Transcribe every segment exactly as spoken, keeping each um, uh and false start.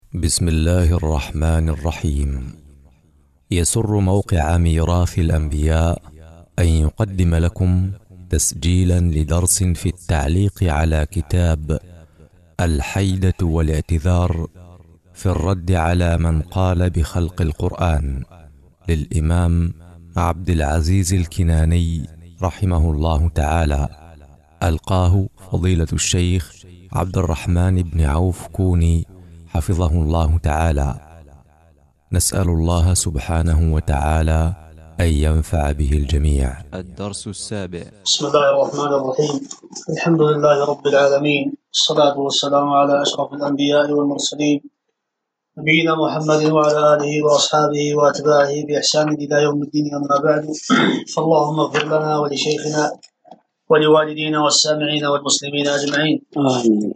بسم الله الرحمن الرحيم. يسر موقع ميراث الأنبياء أن يقدم لكم تسجيلا لدرس في التعليق على كتاب الحيدة والاعتذار في الرد على من قال بخلق القرآن للإمام عبد العزيز الكناني رحمه الله تعالى، ألقاه فضيلة الشيخ عبد الرحمن بن عوف كوني حفظه الله تعالى. نسأل الله سبحانه وتعالى أن ينفع به الجميع. الدرس السابع. بسم الله الرحمن الرحيم. الحمد لله رب العالمين، الصلاة والسلام على أشرف الأنبياء والمرسلين نبينا محمد وعلى آله وأصحابه وأتباعه بإحسان إلى يوم الدين. أما بعد، فاللهم اغفر لنا ولشيخنا ولوالدينا والسامعين والمسلمين أجمعين. آمين.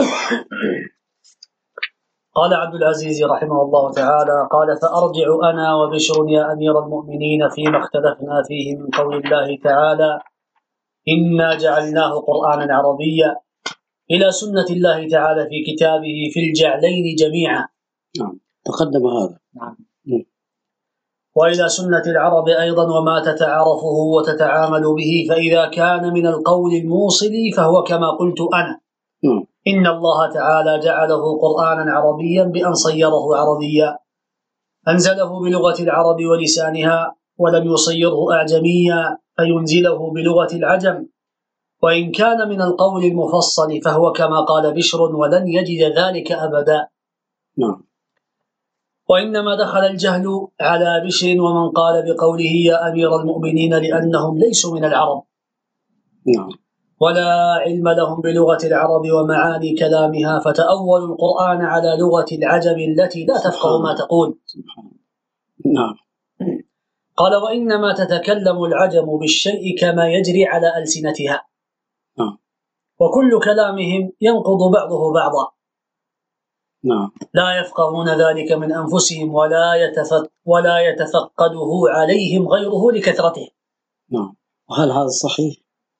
قال عبد العزيز رحمه الله تعالى: قال: فأرجع أنا وبشر يا أمير المؤمنين فيما اختلفنا فيه من قول الله تعالى: إنا جعلناه قرآنا عربيا، إلى سنة الله تعالى في كتابه في الجعلين جميعا. نعم، تقدم هذا. نعم. وإلى سنة العرب أيضا وما تتعارفه وتتعامل به، فإذا كان من القول الموصل فهو كما قلت أنا. نعم. إن الله تعالى جعله قرآنا عربيا بأن صيره عربيا، أنزله بلغة العرب ولسانها، ولم يصيره أعجميا فينزله بلغة العجم. وإن كان من القول المفصل فهو كما قال بشر، ولن يجد ذلك أبدا. نعم. وإنما دخل الجهل على بشر ومن قال بقوله يا أمير المؤمنين لأنهم ليسوا من العرب، نعم. ولا علم لهم بلغة العرب ومعاني كلامها، فتأولوا القرآن على لغة العجم التي لا تفقه ما تقول. نعم. قال: وإنما تتكلم العجم بالشيء كما يجري على ألسنتها، نعم. وكل كلامهم ينقض بعضه بعضا، نعم. لا يفقهون ذلك من أنفسهم ولا يتفق ولا يتفقده عليهم غيره لكثرته. نعم. وهل هذا صحيح؟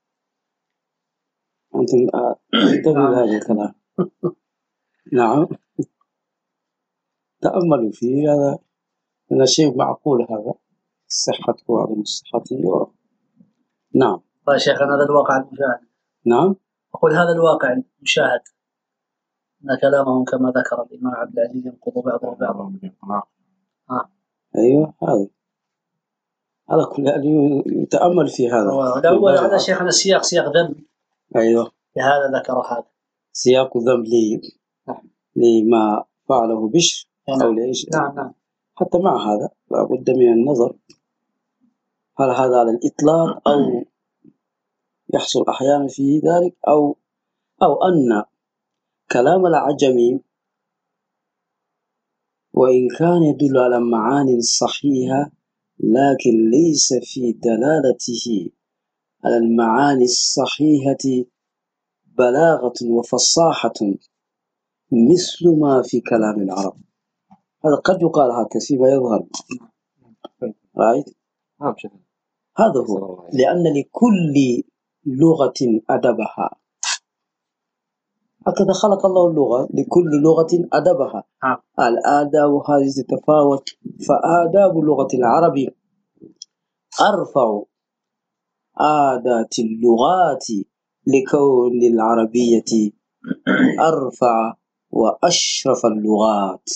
أنتم انتبهوا هذا الكلام. نعم، تأملوا فيه. هذا هذا شيء معقول، هذا صحة وعدم صحته. نعم. قال شيخنا هذا الواقع المشاهد. نعم. أقول هذا الواقع المشاهد أن كلامهم كما ذكر الإمام عبد العزيز ينقض بعضه بعضا. آه. أيوه، هذا على كل حال يتأمل في هذا. الأول هذا شيخنا السياق سياق ذنب. أيوه، لهذا ذكر هذا سياق ذنب لي لما فعله بشر أو ليش. نعم نعم. حتى مع هذا لابد من النظر، هل هذا على الإطلاق أو يحصل أحيانا فيه ذلك، أو أو أن كلام العجمي وإن كان يدل على معاني صحيحة لكن ليس في دلالته على المعاني الصحيحة بلاغة وفصاحة مثل ما في كلام العرب. هذا قد يقال هكذا فيما يظهر. right? هذا هو، لأن لكل لغة أدبها، هكذا خلق الله اللغة، لكل لغة أدبها. الآداب هذه تتفاوت، فآداب لغة العرب أرفع عادات اللغات لكون العربية أرفع وأشرف اللغات.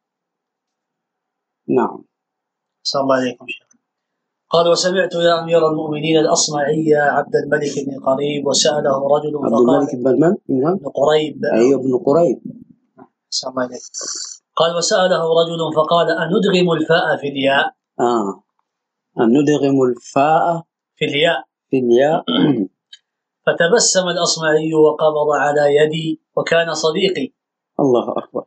نعم. صلى الله عليكم شيخ. قال: وسمعت يا أمير المؤمنين الأصمعي عبد الملك بن قريب وسأله رجل عبد الملك بن من؟ بن قريب. أيوه، بن قريب. صلى الله عليكم. قال: وسأله رجل فقال: أندغم الفاء في الياء؟ آه أندغم الفاء في الياء في الياء. فتبسم الأصمعي وقبض على يدي، وكان صديقي. الله أكبر.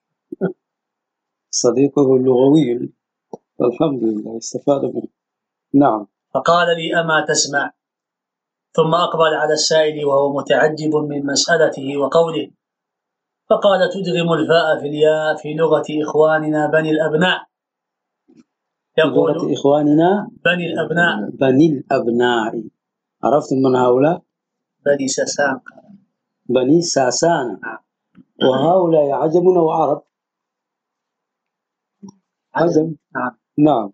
صديقه اللغوي، الحمد لله استفاد منه. نعم. فقال لي: أما تسمع؟ ثم أقبل على السائل وهو متعجب من مسألته وقوله، فقال: تدغم الفاء في الياء في لغة إخواننا بني الأبناء. يقول لغة إخواننا بني الأبناء. بني الأبناء. عرفتم من هؤلاء؟ بني ساسان. بني ساسان. وهؤلاء عجم وعرب. عجم. نعم. نعم.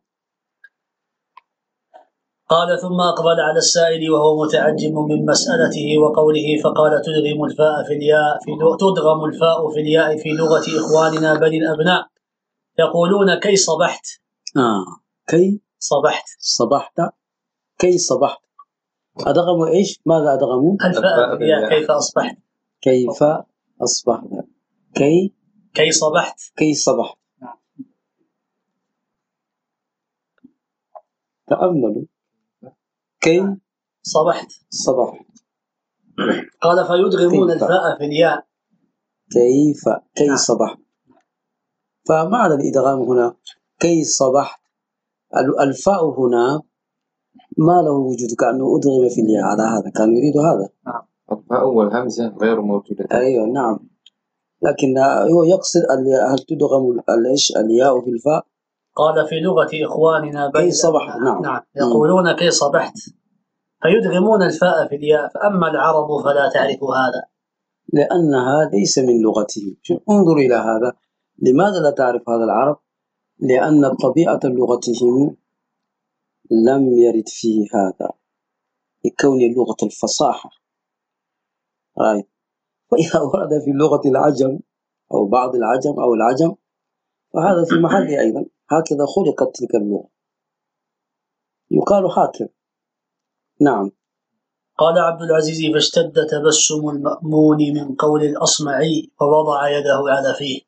قال ثم أقبل على السائل وهو متعجب من مسألته وقوله فقال تدغم الفاء في الياء في تدغم الفاء في الياء في لغة إخواننا بني الأبناء يقولون كي صبحت. آه كي صبحت. صبحت كي صبحت. أدغموا إيش؟ ماذا أدغموا؟ الفاء في الياء كيف أصبحت. كيف أصبحت. كي كي صبحت. كي صبحت. تأملوا. كي صبحت. صبحت. قال فيدغمون الفاء في الياء. كيف كي صبحت. فمعنى الإدغام هنا كي صبحت. الفاء هنا ما له وجود، كأنه أدغم في الياء. على هذا كان يريد هذا. نعم. الفاء والهمزة غير موجودة. أيوة نعم. لكن هو يقصد هل تدغم الإيش الياء في الفاء. قال في لغة إخواننا بني كي صبحت. نعم. نعم. يقولون كي صبحت فيدغمون الفاء في الياء، فأما العرب فلا تعرف هذا لأنها ليس من لغتهم. انظر إلى هذا. لماذا لا تعرف هذا العرب؟ لأن طبيعة لغتهم لم يرد فيه هذا لكون اللغة الفصاحة. رأيت. وإذا ورد في لغة العجم أو بعض العجم أو العجم فهذا في محل أيضا. هكذا خلقت تلك اللغة، يقال هكذا. نعم. قال عبد العزيز فاشتد تبسم المأمون من قول الأصمعي ووضع يده على فيه.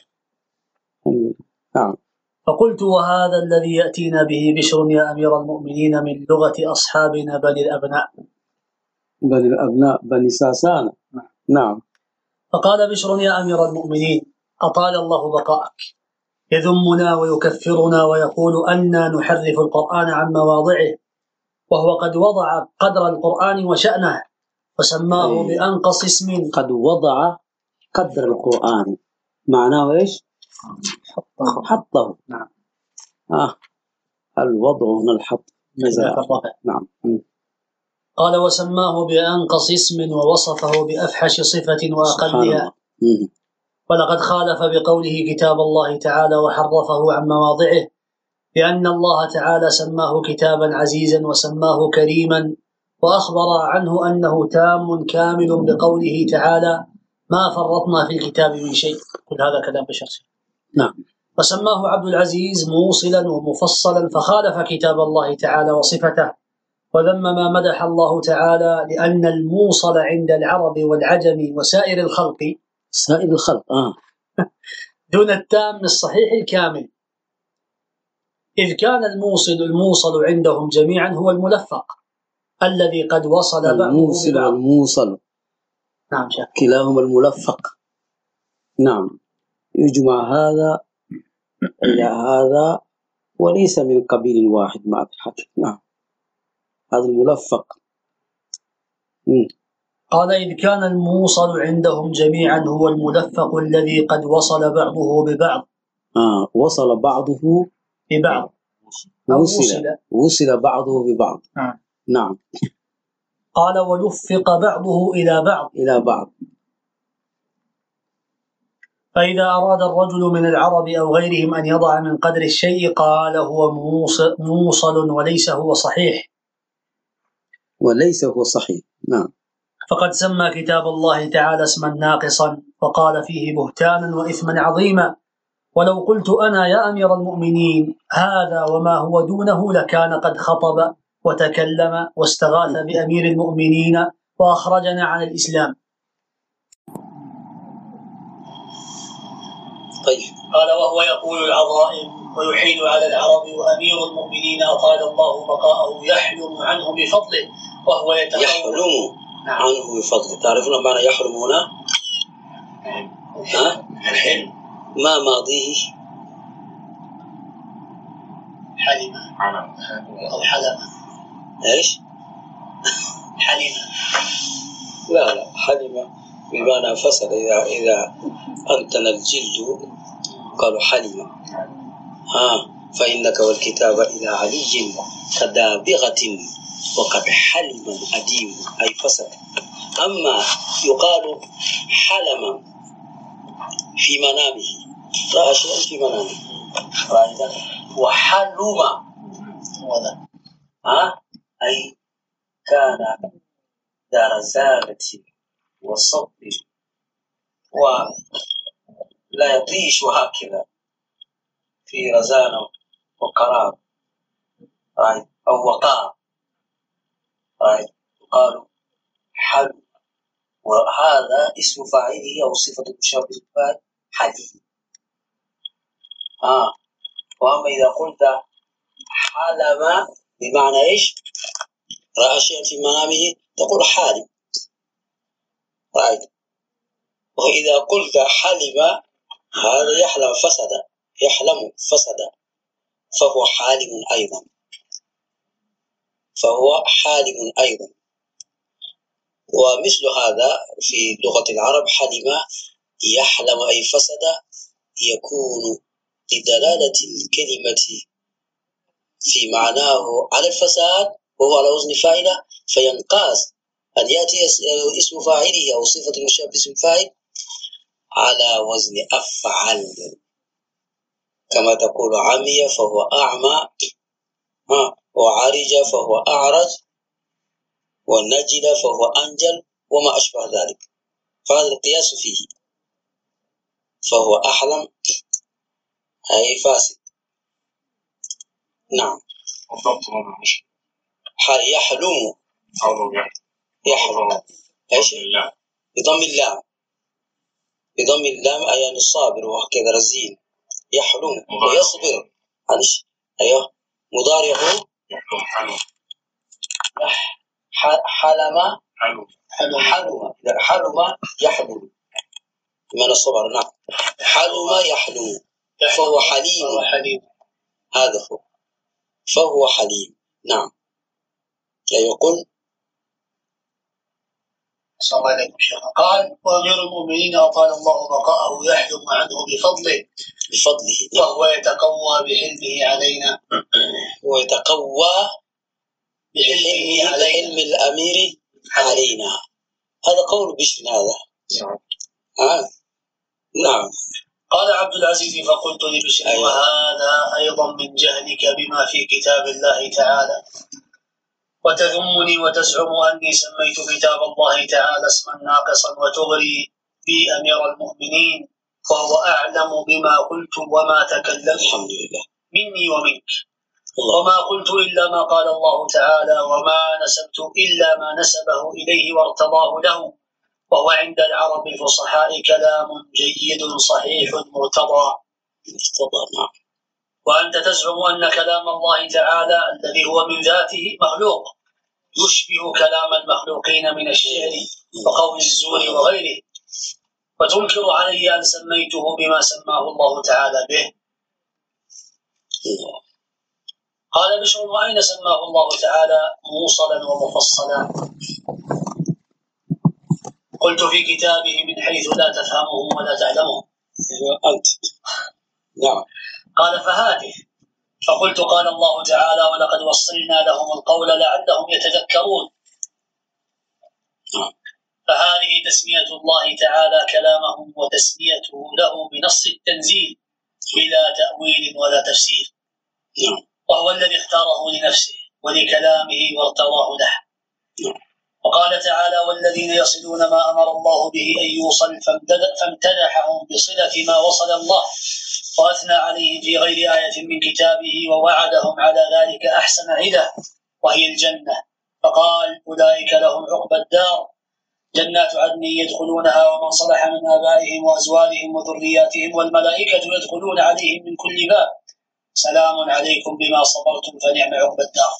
نعم. فقلت وهذا الذي يأتينا به بشر يا أمير المؤمنين من لغة أصحابنا بني الأبناء. بني الأبناء بني ساسان. نعم. فقال بشر يا أمير المؤمنين أطال الله بقاءك يذمنا ويكفرنا ويقول أنا نحرف القرآن عن مواضعه، وهو قد وضع قدر القرآن وشأنه وسماه بأنقص اسم. قد وضع قدر القرآن معناه إيش؟ حطه. حطه. نعم. آه. الوضع هنا الحط. نعم. قال وسماه بأنقص اسم ووصفه بأفحش صفة وأقلها، ولقد خالف بقوله كتاب الله تعالى وحرفه عن مواضعه، لأن الله تعالى سماه كتابا عزيزا وسماه كريما، وأخبر عنه أنه تام كامل بقوله تعالى ما فرطنا في الكتاب من شيء. كل هذا كلام بشر. نعم. وسماه عبد العزيز موصلا ومفصلا فخالف كتاب الله تعالى وصفته، وذم ما مدح الله تعالى، لأن الموصل عند العرب والعجم وسائر الخلق سائر الخلق آه. دون التام الصحيح الكامل، إذ كان الموصل الموصل عندهم جميعا هو الملفق الذي قد وصل بعضه الموصل ببعض. والموصل نعم شاك. كلاهما الملفق. نعم. يجمع هذا إلى هذا وليس من قبيل واحد مع الحق. نعم. هذا الملفق. م. قال إذ كان الموصل عندهم جميعا هو الملفق الذي قد وصل بعضه ببعض. آه. وصل بعضه ببعض. وصل وصل بعضه ببعض. نعم. نعم. قال ولفق بعضه إلى بعض. إلى بعض. فإذا أراد الرجل من العرب أو غيرهم أن يضع من قدر الشيء قال هو موصل, موصل وليس هو صحيح. وليس هو صحيح. نعم. فقد سمى كتاب الله تعالى اسما ناقصا وقال فيه بهتانا وإثما عظيما، ولو قلت أنا يا أمير المؤمنين هذا وما هو دونه لكان قد خطب وتكلم واستغاث بأمير المؤمنين وأخرجنا عن الإسلام. طيب. قال وهو يقول العظائم ويحيل على العرب، وأمير المؤمنين أطال الله بقاءه يحلم عنه بفضله وهو يتقوى. يحلم عنه بفضله. تعرفون معنى يحلم هنا؟ ها؟ الحلم. ما ماضيه؟ حلم أو حلم. إيش؟ حلم. لا لا حلم بمعنى فصل. إذا إذا أنتن الجلد قالوا حلم. ها فإنك والكتاب إلى علي كدابغة وقد حلم أديم أي فصل. أما يقال حلم في منامه، رأى شيئا في منامه. وحلم ها أي كان ذا رزانة وصبر ولا يطيش هكذا في رزانة وقرار right. أو وقار right. قالوا حلم، وهذا اسم فاعله أو صفة المشابه بالفاعل حليم. آه. وأما إذا قلت حلم بمعنى إيش؟ رأى شيئا في منامه تقول حالم right. وإذا قلت حلم هذا يحلم فسد، يحلم فسد، فهو حالم أيضا، فهو حالم أيضا. ومثل هذا في لغة العرب حلم يحلم أي فسد يكون لدلالة الكلمة في معناه على الفساد وهو على وزن فاعل، فينقاس أن يأتي اسم فاعله أو صفة المشابه باسم فاعل على وزن أفعل، كما تقول عمي فهو أعمى، وعرج فهو أعرج، والنجل فهو أنجل، وما أشبه ذلك. فهذا القياس فيه، فهو أحلم أي فاسد. نعم. يحلم يحلم ايش؟ بضم اللام، بضم اللام أي الصابر وهكذا رزين. يحلم ويصبر عنش. أيوه مضارعه حلم حلم حلم حلم يحلم من الصبر. نعم حلم يحلم فهو حليم، هذا هو فهو حليم. نعم. يقول صلى الله عليه وسلم قال وغير المؤمنين أطال الله بقاءه يحلم عنه بفضله بفضله وهو يتقوى بحلمه علينا ويتقوى بحلمه على علم الأمير علينا. هذا قول بشر هذا. آه. نعم. قال عبد العزيز فقلت لبشر أيوة. وهذا أيضا من جهلك بما في كتاب الله تعالى، وتذمني وتزعم أني سميت كتاب الله تعالى اسما ناقصا وتغري بي أمير المؤمنين، وهو أعلم بما قلت وما تكلمت الحمد لله مني ومنك الله. وما قلت إلا ما قال الله تعالى، وما نسبت إلا ما نسبه إليه وارتضاه له، وهو عند العرب الفصحاء كلام جيد صحيح مرتضى. وأنت تزعم أن كلام الله تعالى الذي هو من ذاته مخلوق يشبه كلام المخلوقين من الشعر وقول الزور وغيره، وتنكر علي أن سميته بما سماه الله تعالى به. قال بشر وأين سماه الله تعالى موصلا ومفصلا؟ قلت في كتابه من حيث لا تفهمه ولا تعلمه. أنت نعم. قال فهاته. فقلت قال الله تعالى ولقد وصلنا لهم القول لعلهم يتذكرون. فهذه تسمية الله تعالى كلامهم وتسميته له بنص التنزيل بلا تأويل ولا تفسير، وهو الذي اختاره لنفسه ولكلامه وارتضاه له. وقال تعالى والذين يصلون ما أمر الله به أن يوصل فامتدحهم بصلة ما وصل الله، وأثنى عليهم في غير آية من كتابه ووعدهم على ذلك أحسن عدة وهي الجنة، فقال أولئك لهم عقبى الدار جنات عدن يدخلونها ومن صلح من آبائهم وأزواجهم وذرياتهم والملائكة يدخلون عليهم من كل باب سلام عليكم بما صبرتم فنعم عقبى الدار.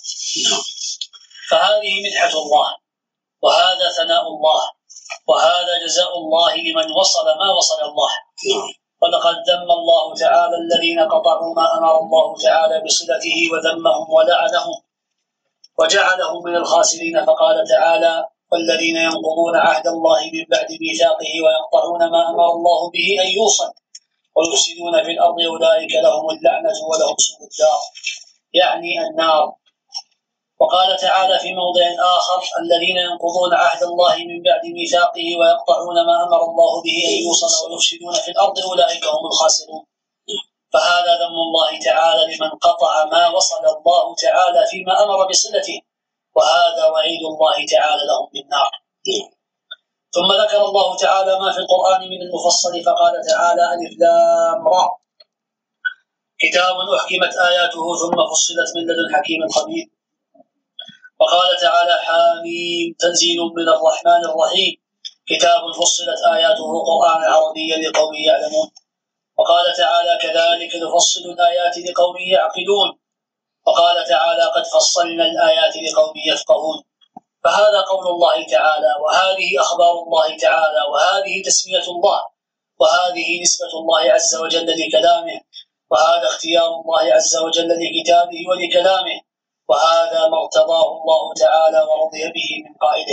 فهذه مدحة الله، وهذا ثناء الله، وهذا جزاء الله لمن وصل ما وصل الله. ولقد ذم الله تعالى الذين قطعوا ما أمر الله تعالى بصلته وذمهم ولعنهم وجعلهم من الخاسرين، فقال تعالى والذين ينقضون عهد الله من بعد ميثاقه ويقطعون ما أمر الله به أن يوصل ويفسدون في الأرض أولئك لهم اللعنة ولهم سوء الدار، يعني النار. وقال تعالى في موضع آخر الذين ينقضون عهد الله من بعد ميثاقه ويقطعون ما أمر الله به أن يوصل ويفسدون في الأرض أولئك هم الخاسرون. فهذا ذم الله تعالى لمن قطع ما وصل الله تعالى فيما أمر بصلته، وهذا وعيد الله تعالى لهم بالنار. ثم ذكر الله تعالى ما في القرآن من المفصل فقال تعالى: ألف لام را، كتاب أحكمت آياته ثم فصلت من لدن حكيم خبير. وقال تعالى: حاميم، تنزيل من الرحمن الرحيم، كتاب فصلت آياته قرآنا عربيا لقوم يعلمون. وقال تعالى: كذلك نفصل الآيات لقوم يعقلون. وقال تعالى: قد فصلنا الآيات لقوم يفقهون. فهذا قول الله تعالى، وهذه أخبار الله تعالى، وهذه تسمية الله، وهذه نسبة الله عز وجل لكلامه، وهذا اختيار الله عز وجل لكتابه ولكلامه، وهذا ما ارتضاه الله تعالى ورضي به من قائله.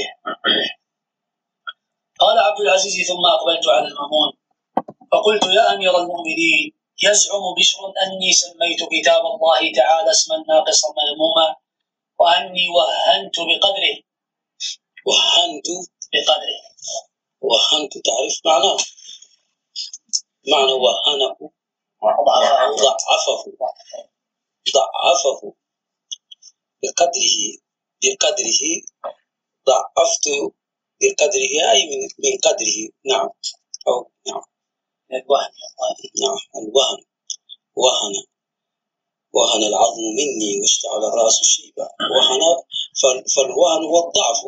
قال عبد العزيز: ثم أقبلت على المأمون فقلت: يا أمير المؤمنين، يزعم بشر أني سميت كتاب الله تعالى اسما ناقصا مذموما، وأني وهنت بقدره. وهنت بقدره وهنت تعرف معناه؟ معنى وهنه ضعفه ضعفه بقدره بقدره ضعفت بقدره أي من من قدره. نعم، أو نعم الوهن. نعم الوهن. وهن وهن العظم مني واشتعل الرأس شيبا. وهن فالوهن هو الضعف.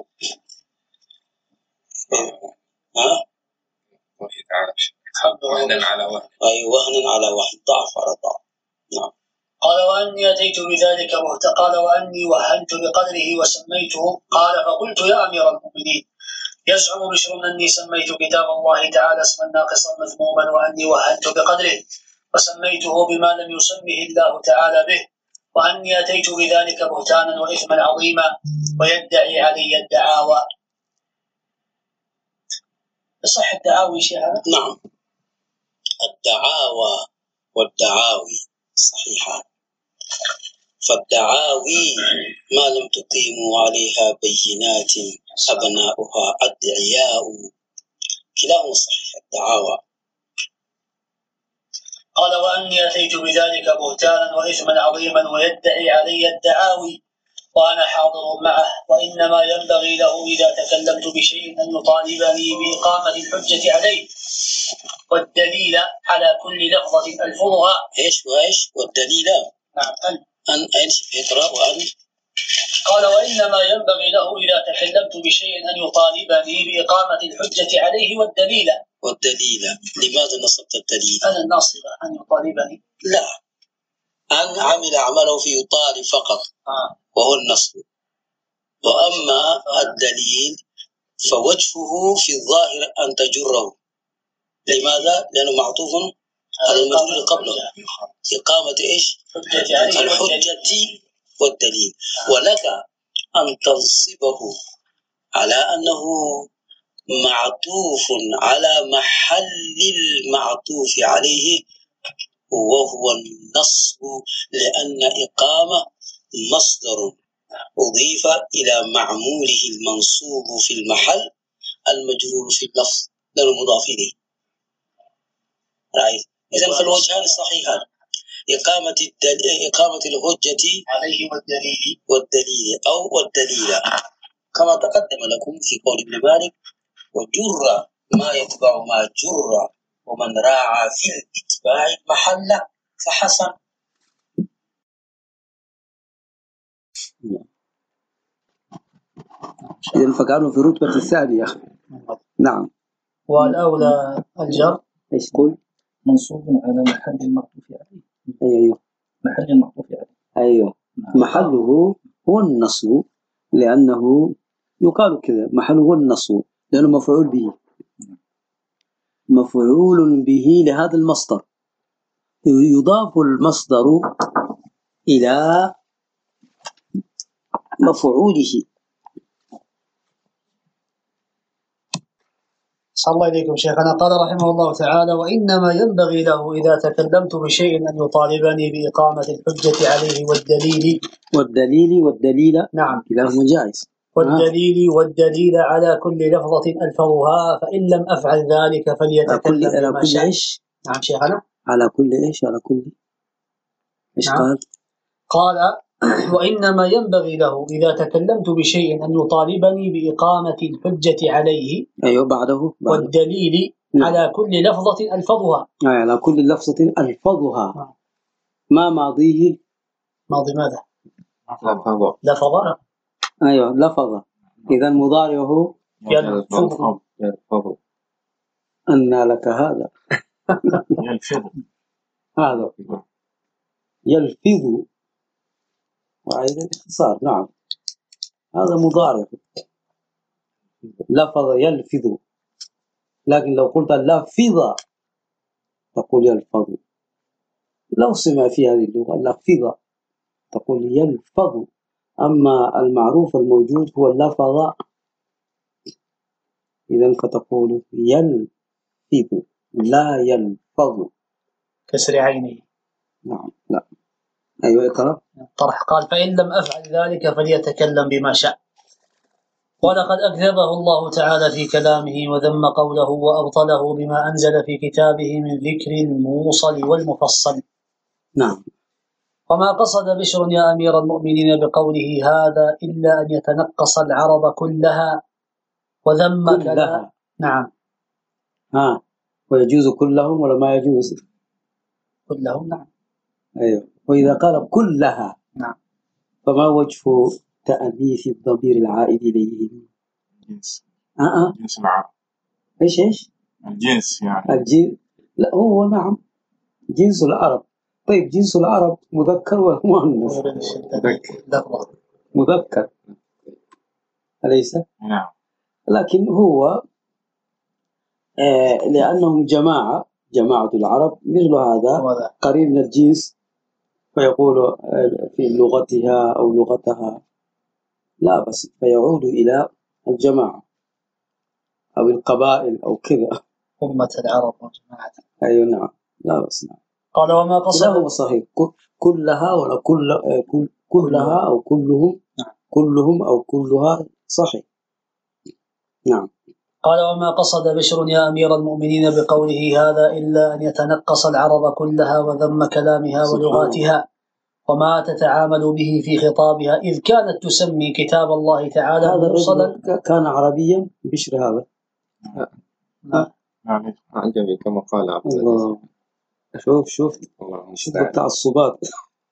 ها؟ وهنا على وهن. أي وهنا على وهن، ضعف على ضعف. نعم. قال: وأني أتيت بذلك مهتقى. قال: وأني وهنت بقدره وسميته. قال: فقلت: يا أمير المؤمنين، يزعم بشر أني سميت كتاب الله تعالى اسما ناقصا مذموما، وأني وهنت بقدره وسميته بما لم يسمه الله تعالى به، وأني أتيت بذلك بهتانا وإثما عظيما، ويدعي علي الدعاوى. صح الدعاوي شيء هذا؟ نعم، الدعاوى والدعاوي صحيحة. فالدعاوي ما لم تقيموا عليها بينات أبناؤها أدعياء، كلاهما صحيح الدعاوى. قال: وأني أتيت بذلك بهتانا وإثما عظيما ويدعي علي الدعاوي وأنا حاضر معه، وإنما ينبغي له إذا تكلمت بشيء أن يطالبني بإقامة الحجة عليه والدليل على كل لفظة ألفظها. إيش وإيش والدليل؟ نعم. أن أين اقرأ وأن. قال: وإنما ينبغي له إذا تكلمت بشيء أن يطالبني بإقامة الحجة عليه والدليل. والدليل لماذا نصبت الدليل؟ أنا الناصبة أن يطالبني. لا، أن عمل عمله في يطالب فقط آه. وهو النصب. وأما الدليل فوجهه في الظاهر أن تجره. لماذا؟ لأنه معطوف على المدلول اللي قبله، إقامة إيش؟ الحجة والدليل. ولك أن تنصبه على أنه معطوف على محل المعطوف عليه، وهو النصب، لأن إقامة مصدر أضيف إلى معموله المنصوب في المحل المجرور في اللفظ لأنه مضاف إليه. رأيت؟ إذن فالوجهان صحيحان، إقامة الدل... إقامة الحجة عليه والدليل والدليل أو والدليل، كما تقدم لكم في قول ابن مالك: وجر ما يتبع ما جر، ومن راعى في الاتباع محله فحسن. إذن فكانوا في رتبة الثانية. نعم. والأولى الجر إيش قل؟ منصوب على محل المعطوف عليه. أيوه، محل المعطوف عليه. أيوه، محله هو النصب، لأنه يقال كذا، محله هو النصب لأنه مفعول به، مفعول به لهذا المصدر. يضاف المصدر إلى مفعوله. صلى الله عليكم شيخنا. قال رحمه الله تعالى: وإنما ينبغي له إذا تكلمت بشيء أن يطالبني بإقامة الحجة عليه والدليل والدليل والدليل نعم كلاهما جائز. والدليل والدليل على كل لفظة ألفظها، فإن لم أفعل ذلك فليتكلم بما شاء. إيش؟ نعم شيخنا. على كل إيش؟ على كل إيش نعم. قال؟ قال وإنما ينبغي له إذا تكلمت بشيء أن يطالبني بإقامة الحجة عليه. أيوه بعده, بعده. والدليل نعم. على كل لفظة ألفظها. أي على كل لفظة ألفظها. نعم. ما ماضيه؟ ماضي ماذا؟ لفظ. لفظ. أيوه لفظ. إذا مضارعه يلفظ. يلفظ. أن لك هذا. يلفظ. هذا يلفظ وأيضا اختصار. نعم هذا مضارع. لفظ يلفظ، لكن لو قلت لفظ تقول يلفظ. لو سمع في هذه اللغة لفظ تقول يلفظ. أما المعروف الموجود هو لفظ، إذن فتقول يلفظ لا يلفظ. كسر عينه. نعم لا. أيوة اقرأ. طرح قال فإن لم أفعل ذلك فليتكلم بما شاء. ولقد أكذبه الله تعالى في كلامه وذم قوله وأبطله بما أنزل في كتابه من ذكر الموصل والمفصل. نعم. وما قصد بشر يا أمير المؤمنين بقوله هذا إلا أن يتنقص العرب كلها وذم كلام. نعم. ها ويجوز كلهم ولا ما يجوز؟ كلهم. نعم. أيوة. وإذا قال كلها نعم فما وجه تأنيث الضمير العائد إليه؟ الجنس. آه آه. جنس العرب. إيش إيش؟ الجنس يعني. الجنس. لا هو نعم جنس العرب. طيب جنس العرب مذكر ولا مؤنث؟ مذكر. مذكر أليس؟ نعم. لكن هو آه لأنهم جماعة جماعة العرب مثل هذا قريب من الجنس فيقول آه في لغتها أو لغتها لا بس فيعود إلى الجماعة أو القبائل أو كذا. أمة العرب وجماعة. أيوة نعم لا بس نعم. قال وما قصد. لا هو صحيح كلها ولا كل كلها أو كلهم. نعم. كلهم أو كلها صحيح. نعم. قال وما قصد بشر يا أمير المؤمنين بقوله هذا إلا أن يتنقص العرب كلها وذم كلامها ولغاتها وما تتعامل به في خطابها إذ كانت تسمي كتاب الله تعالى موصلا. كان عربيا بشر هذا. نعم. نعم. عجبي كما قال عبد الله. شوف شوف شوف التعصبات.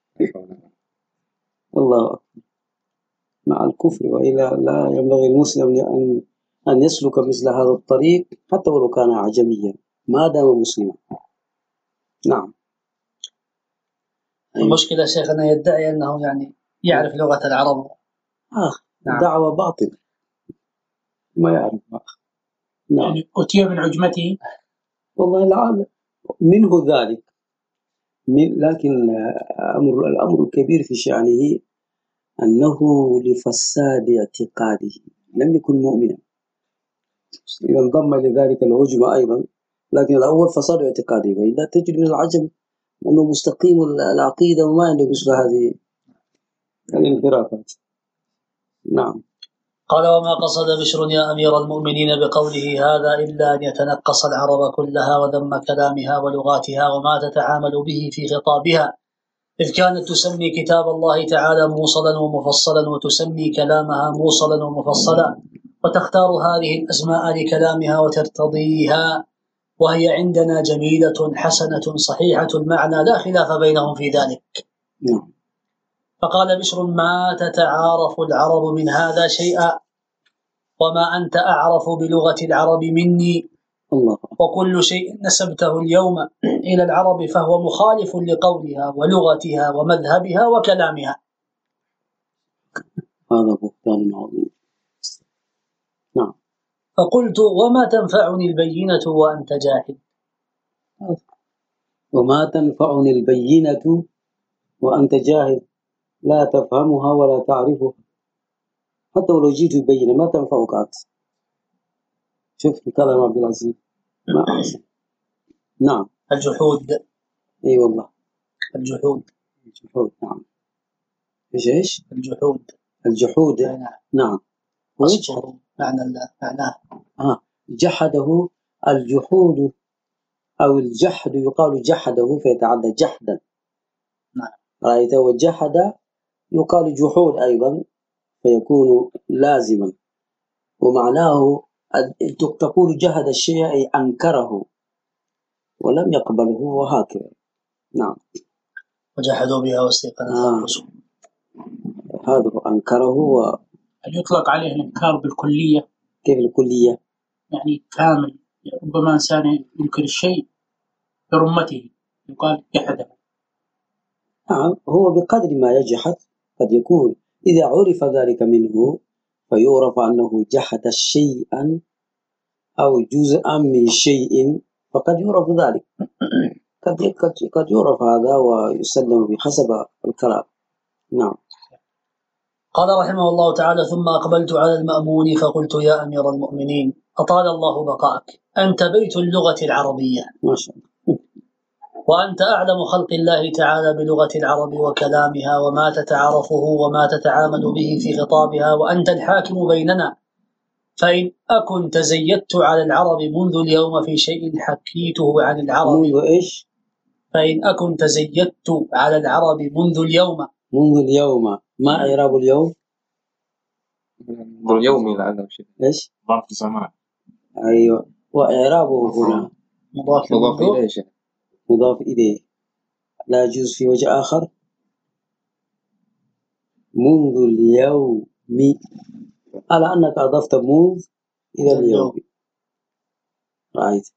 الله مع الكفر وإلى لا ينبغي المسلم أن أن يسلك مثل هذا الطريق حتى ولو كان أعجميا ما دام مسلما. نعم. المشكلة شيخنا يدعي أنه يعني يعرف لغة العرب. آه نعم. دعوة باطل ما يعرف. نعم. يعني أتي من عجمته. والله لا منه ذلك من لكن أمر الأمر الكبير في شأنه أنه لفساد اعتقاده لم يكن مؤمنا إذا انضم لذلك العجم أيضا. لكن الأول فساد اعتقاده وإلا تجد من العجم أنه مستقيم العقيدة وما عنده مثل هذه الانحرافات. نعم. قال وما قصد بشر يا أمير المؤمنين بقوله هذا إلا أن يتنقص العرب كلها وذم كلامها ولغاتها وما تتعامل به في خطابها إذ كانت تسمي كتاب الله تعالى موصلا ومفصلا وتسمي كلامها موصلا ومفصلا وتختار هذه الأسماء لكلامها وترتضيها وهي عندنا جميلة حسنة صحيحة المعنى لا خلاف بينهم في ذلك. نعم. فقال بشر ما تتعارف العرب من هذا شيئا وما أنت أعرف بلغة العرب مني. الله. وكل شيء نسبته اليوم إلى العرب فهو مخالف لقولها ولغتها ومذهبها وكلامها. هذا بهتان عظيم. نعم. فقلت وما تنفعني البينة وأنت جاهل. وما تنفعني البينة وأنت جاهل لا تفهمها ولا تعرفها حتى ولو جيت ببينة ما تنفعك أنت. شوف كلام عبد العزيز ما أحسن. نعم. الجحود. اي والله الجحود. الجحود. نعم. ايش ايش؟ الجحود. الجحود. نعم. نعم. أصله معنى معناه. آه جحده الجحود أو الجحد يقال جحده فيتعدى جحدا. نعم. رأيت وجحد يقال جحود أيضا فيكون لازما، ومعناه تقول جحد الشيء أي أنكره ولم يقبله وهكذا. نعم. وجحدوا بها واستيقنتها أنفسهم. آه. هذا أنكره و... هل يطلق عليه الإنكار بالكلية؟ كيف الكلية؟ يعني كامل، ربما إنسان ينكر الشيء برمته يقال جحده. نعم، هو بقدر ما يجحد قد يكون إذا عرف ذلك منه فيعرف أنه جحد شيئا أو جزءا من شيء فقد يعرف ذلك. قد قد يعرف هذا ويسلم بحسب الكلام. نعم. قال رحمه الله تعالى: ثم أقبلت على المأمون فقلت: يا أمير المؤمنين، أطال الله بقاءك، أنت بيت اللغة العربية، ما شاء الله، وأنت أعلم خلق الله تعالى بلغة العرب وكلامها وما تتعارفه وما تتعامل به في خطابها، وأنت الحاكم بيننا، فإن أكن تزيدت على العرب منذ اليوم في شيء حكيته عن العرب. منذ إيش؟ فإن أكن تزيدت على العرب منذ اليوم. منذ اليوم، ما إعراب اليوم؟ اليوم لعله شيء. إيش؟ ظرف زمان. أيوة، وإعرابه هنا مضاف إليه شيء. مضاف إليه، لا يجوز في وجه آخر. منذ اليوم، على أنك أضفت منذ إلى اليوم. رأيت.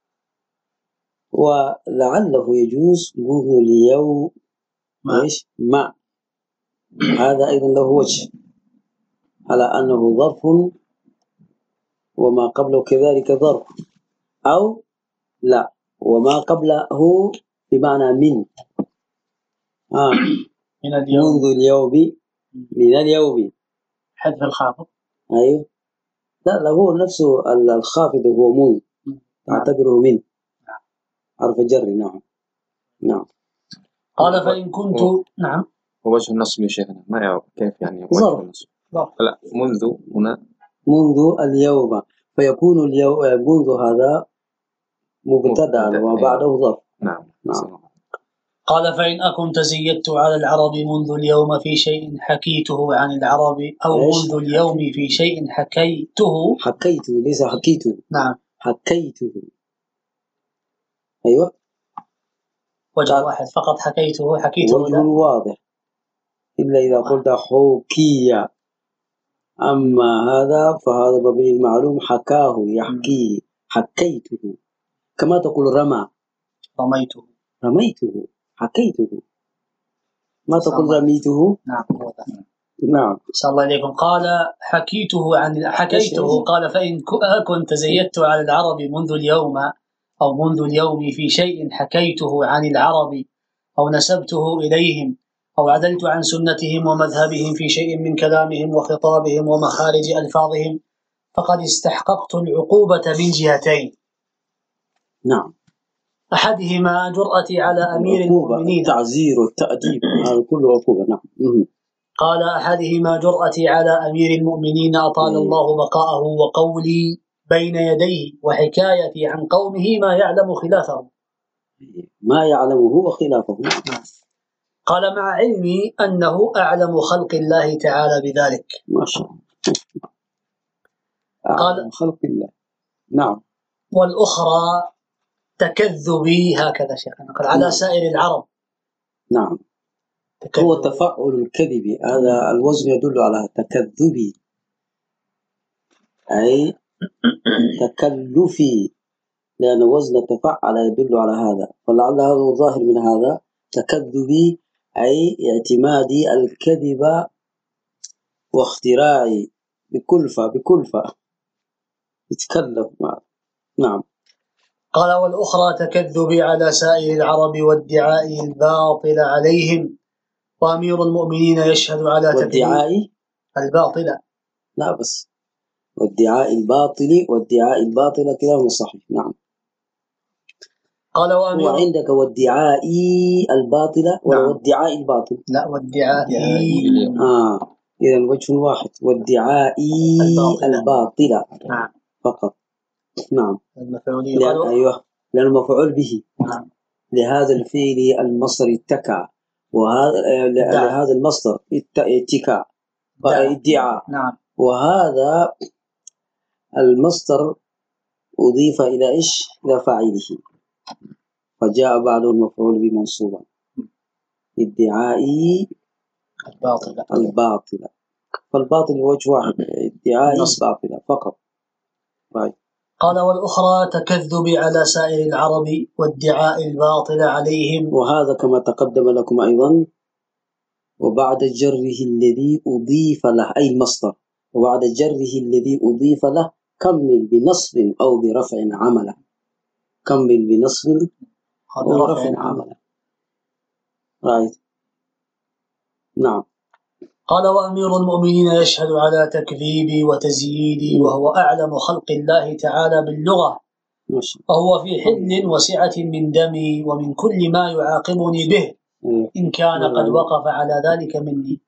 ولعله يجوز منذ اليوم إيش؟ مع هذا أيضا له وجه على أنه ظرف وما قبله كذلك ظرف، أو لا وما قبله بمعنى من. آه. من اليوم. منذ اليوم، من اليوم حذف الخافض. أيوه، لا لا هو نفسه الخافض هو منذ، أعتبره من حرف جر. نعم. نعم. قال: فإن كنت هو. نعم. وجه النصب يا شيخنا ما يعرف كيف يعني وجه ظرف. النصب. لا منذ هنا منذ اليوم فيكون اليوم منذ هذا مبتدأ وبعده ظرف. نعم. نعم. قال: فإن أكن تزيدت على العرب منذ اليوم في شيء حكيته عن العرب، أو إيش؟ منذ اليوم في شيء حكيته. حكيته ليس حكيته. نعم. حكيته. أيوة. وجه واحد فقط، حكيته حكيته. وجه واضح إلا إذا قلت حكي، أما هذا فهذا مبني المعلوم، حكاه يحكيه، حكيته. كما تقول رمى، رميته. رميته، حكيته. ما تقول رميته. نعم. نعم. صلى الله عليكم. قال: حكيته عن حكيته. قال: فإن أكن تزيدت على العرب منذ اليوم أو منذ اليوم في شيء حكيته عن العرب أو نسبته إليهم أو عدلت عن سنتهم ومذهبهم في شيء من كلامهم وخطابهم ومخارج ألفاظهم، فقد استحققت العقوبة من جهتين. نعم. أحدهما جرأتي على أمير المؤمنين، التعزير والتأديب، هذا كله عقوبة. نعم. قال: أحدهما جرأتي على أمير المؤمنين أطال الله بقاءه، وقولي بين يديه، وحكايتي عن قومه ما يعلم خلافه. ما يعلمه وخلافه. قال: مع علمي أنه أعلم خلق الله تعالى بذلك. ما شاء الله. قال: خلق الله. نعم. والأخرى تكذبي، هكذا شيخنا قال، على سائر العرب. نعم. تكذب. هو تفعل الكذب، هذا الوزن يدل على تكذبي، أي تكلفي، لأن وزن تفعل يدل على هذا، فلعل هذا ظاهر من هذا تكذبي، أي اعتمادي الكذب واختراعي بكلفة بكلفة يتكلف معه. نعم. قال: والأخرى تكذبي على سائر العرب وادعاء الباطل عليهم، وأمير المؤمنين يشهد على والدعاء الباطل. لا بس والدعاء الباطل والدعاء الباطل كلاهما صحيح. نعم. قال: وأمير وعندك والدعاء الباطل ولا نعم. والدعاء الباطل؟ لا، والدعاء. آه إذا وجه واحد، والدعاء الباطل. نعم. فقط. نعم. المفعولية. أيوه، لأنه مفعول به نعم. لهذا الفعل المصدر اتكى، وهذا لهذا المصدر اتكاء ادعاء. نعم. وهذا المصدر أضيف إلى إيش؟ إلى فاعله، فجاء بعده المفعول به منصوبا، ادعائي الباطلة. الباطلة. فالباطل وجه واحد، ادعائي الباطلة فقط. right. قال والأخرى تكذب على سائر العرب وادعاء الباطل عليهم. وهذا كما تقدم لكم أيضا، وبعد جره الذي أضيف له أي المصدر، وبعد جره الذي أضيف له كمل بنصب أو برفع عمله، كمل بنصب أو برفع عمله. right. نعم. قال وأمير المؤمنين يشهد على تكذيبي وتزييدي وهو أعلم خلق الله تعالى باللغة، وهو في حل وسعة من دمي ومن كل ما يعاقبني به إن كان قد وقف على ذلك مني.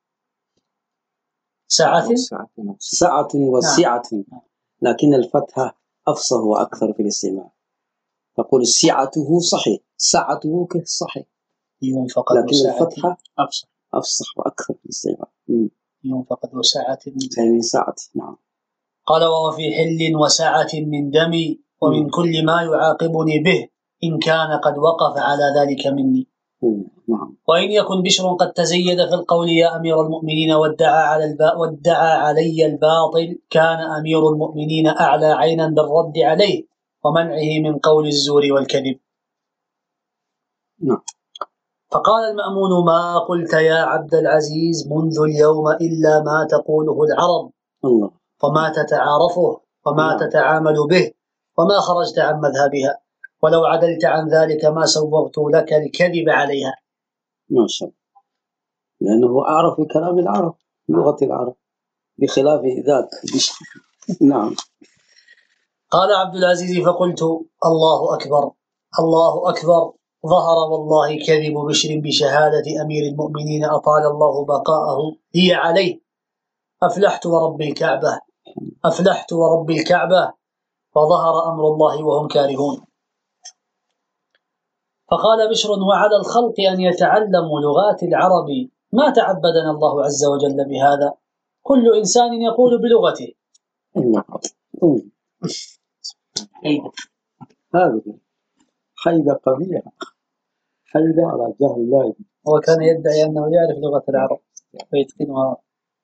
سعة سعة وسعة، لكن الفتحة أفصح وأكثر في الاستعمال. تقول سعته صحيح، سعته صحيح، لكن الفتحة أفصح أفصح وأكثر في الاستعمال. يوم فقد وسعة من سعة. نعم. قال وهو في حل وسعة من دمي ومن كل ما يعاقبني به إن كان قد وقف على ذلك مني. نعم. وإن يكن بشر قد تزيد في القول يا أمير المؤمنين وادعى على الب... وادعى علي الباطل، كان أمير المؤمنين أعلى عينا بالرد عليه ومنعه من قول الزور والكذب. نعم. فقال المأمون ما قلت يا عبد العزيز منذ اليوم إلا ما تقوله العرب، الله. وما تتعارفه وما نعم. تتعامل به، وما خرجت عن مذهبها، ولو عدلت عن ذلك ما سوغت لك الكذب عليها. ما شاء الله، لأنه أعرف كلام العرب، لغة العرب، بخلاف ذاك. نعم. قال عبد العزيز فقلت الله أكبر الله أكبر، ظهر والله كذب بشر بشهادة أمير المؤمنين أطال الله بقاءه هي عليه. أفلحت ورب الكعبة أفلحت ورب الكعبة وظهر أمر الله وهم كارهون. فقال بشر وعلى الخلق أن يتعلموا لغات العرب ما تعبدنا الله عز وجل بهذا، كل إنسان يقول بلغته. هذا حيدة قبيحة، حيدة على جهل الله. هو كان يدعي أنه يعرف لغة العرب ويتقنها.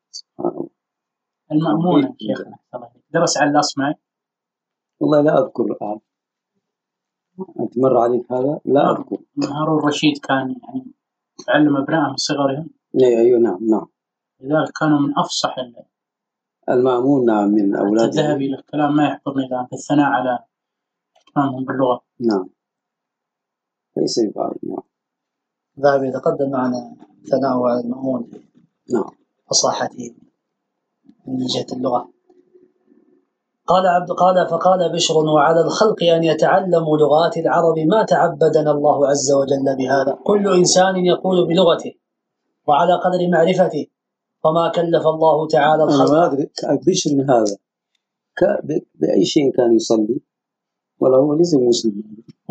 المأمون شيخنا درس على الأصمعي؟ والله لا أذكر الآن. أنت مر عليك هذا؟ لا أذكر. هارون الرشيد كان يعني يعلم أبنائه من صغرهم. أيوة نعم نعم. لذلك كانوا من أفصح المأمون. نعم من أولاده. الذهبي له كلام ما يحضرني الآن في الثناء على إتمامهم باللغة. نعم. ليس يبالي. نعم. الذهبي يتقدم معنا ثناء على المأمون. نعم. فصاحته من جهة اللغة. قال عبد قال فقال بشر وعلى الخلق أن يتعلموا لغات العرب ما تعبدنا الله عز وجل بهذا، كل إنسان يقول بلغته وعلى قدر معرفته، وما كلف الله تعالى الخلق. أنا ما أدري بشر من هذا بأي شيء كان يصلي، ولا هو ليس مسلم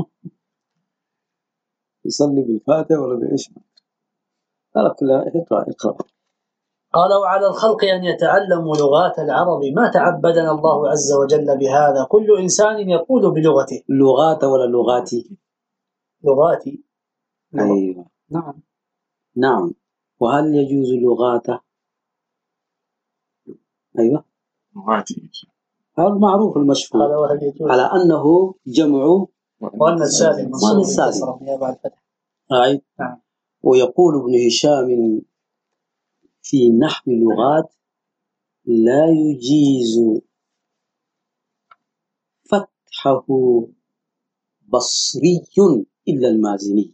يصلي بالفاتحة ولا بإيش. قال كلها اقرأ اقرأ. قال وعلى الخلق أن يتعلموا لغات العرب ما تعبدنا الله عز وجل بهذا، كل إنسان يقول بلغته. لغات ولا لغاتي؟ لغاتي. أيوة. نعم نعم. وهل يجوز لغاته؟ أيوة لغاتي. هذا معروف المشهور على أنه جمع وأن السالم وأن السالم أي. نعم. ويقول ابن هشام في نحو اللغات لا يجيز فتحه بصري إلا المازني.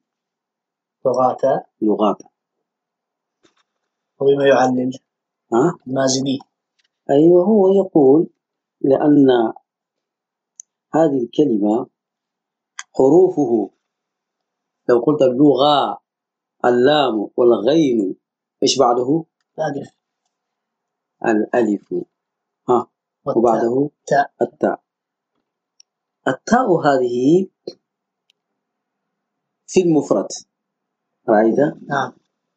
لغاتا لغاتا وبما يعلل ها المازني. أيوه هو يقول لأن هذه الكلمة حروفه لو قلت اللغة اللام والغين إيش بعده؟ الألف. الألف ها وبعده التاء. التاء. التاء هذه في المفرد رأيت؟ نعم.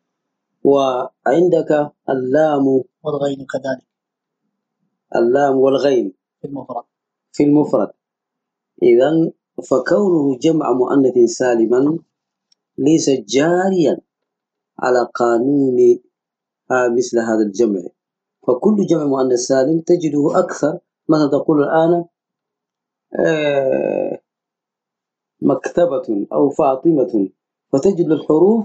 وعندك اللام والغين كذلك اللام والغين في المفرد في المفرد. إذن فكونه جمع مؤنث سالما ليس جاريا على قانون مثل هذا الجمع. فكل جمع مؤنث سالم تجده أكثر. مثلا تقول الآن آه مكتبة أو فاطمة، فتجد الحروف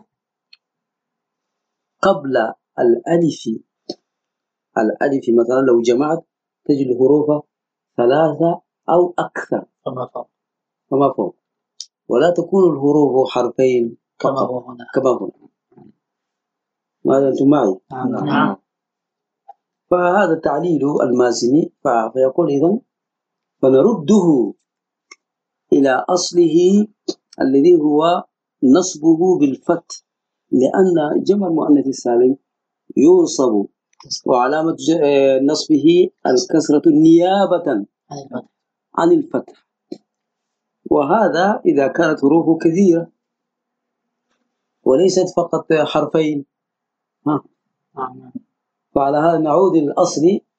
قبل الألف. الألف مثلا لو جمعت تجد الحروف ثلاثة أو أكثر كما فوق كما فوق، ولا تكون الحروف حرفين كما هو هنا. كما هو. ماذا أنتم معي؟ نعم. فهذا تعليل المازني. فيقول إذن فنرده إلى أصله الذي هو نصبه بالفتح، لأن جمع المؤنث السالم ينصب وعلامة نصبه الكسرة نيابة عن الفتح، وهذا إذا كانت حروفه كثيرة وليست فقط حرفين. ها. فعلى هذا نعود للأصل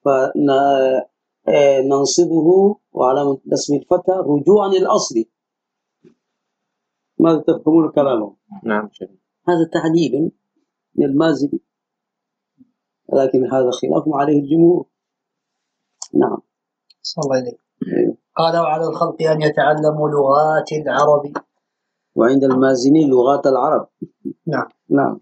فننصبه وعلامة نصب الفتح رجوعا للأصل. ماذا تفهمون كلامه؟ نعم شيخ. هذا تعليل للمازني، لكن هذا خلاف عليه الجمهور. نعم. صلى الله عليه. قال وعلى الخلق أن يتعلموا لغات العرب. وعند المازني لغات العرب. نعم. نعم.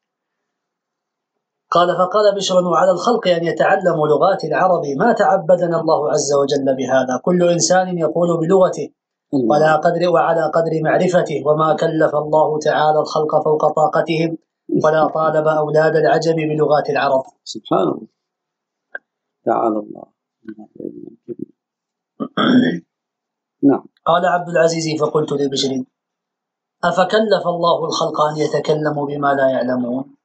قال فقال بشر وعلى الخلق أن يتعلموا لغات العرب ما تعبدنا الله عز وجل بهذا، كل إنسان يقول بلغته ولا قدر وعلى قدر معرفته، وما كلف الله تعالى الخلق فوق طاقتهم ولا طالب أولاد العجم بلغات العرب. سبحان الله تعالى الله. نعم. قال عبد العزيز فقلت لبشر أفكلف الله الخلق أن يتكلموا بما لا يعلمون،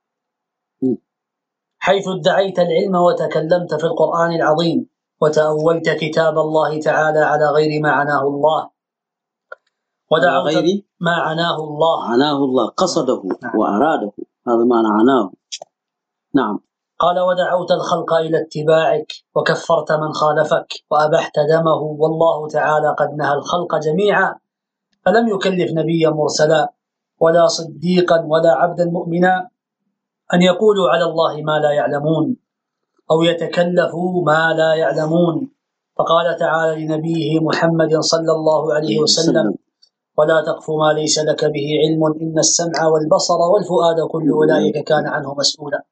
حيث ادعيت العلم وتكلمت في القرآن العظيم وتأولت كتاب الله تعالى على غير ما عناه الله ودعوت غير ما عناه الله عناه الله قصده. نعم. وأراده، هذا معنى عناه. نعم. قال ودعوت الخلق إلى اتباعك وكفرت من خالفك وأبحت دمه، والله تعالى قد نهى الخلق جميعا فلم يكلف نبيا مرسلا ولا صديقا ولا عبدا مؤمنا أن يقولوا على الله ما لا يعلمون أو يتكلفوا ما لا يعلمون. فقال تعالى لنبيه محمد صلى الله عليه وسلم ولا تقف ما ليس لك به علم إن السمع والبصر والفؤاد كل أولئك كان عنه مسؤولا.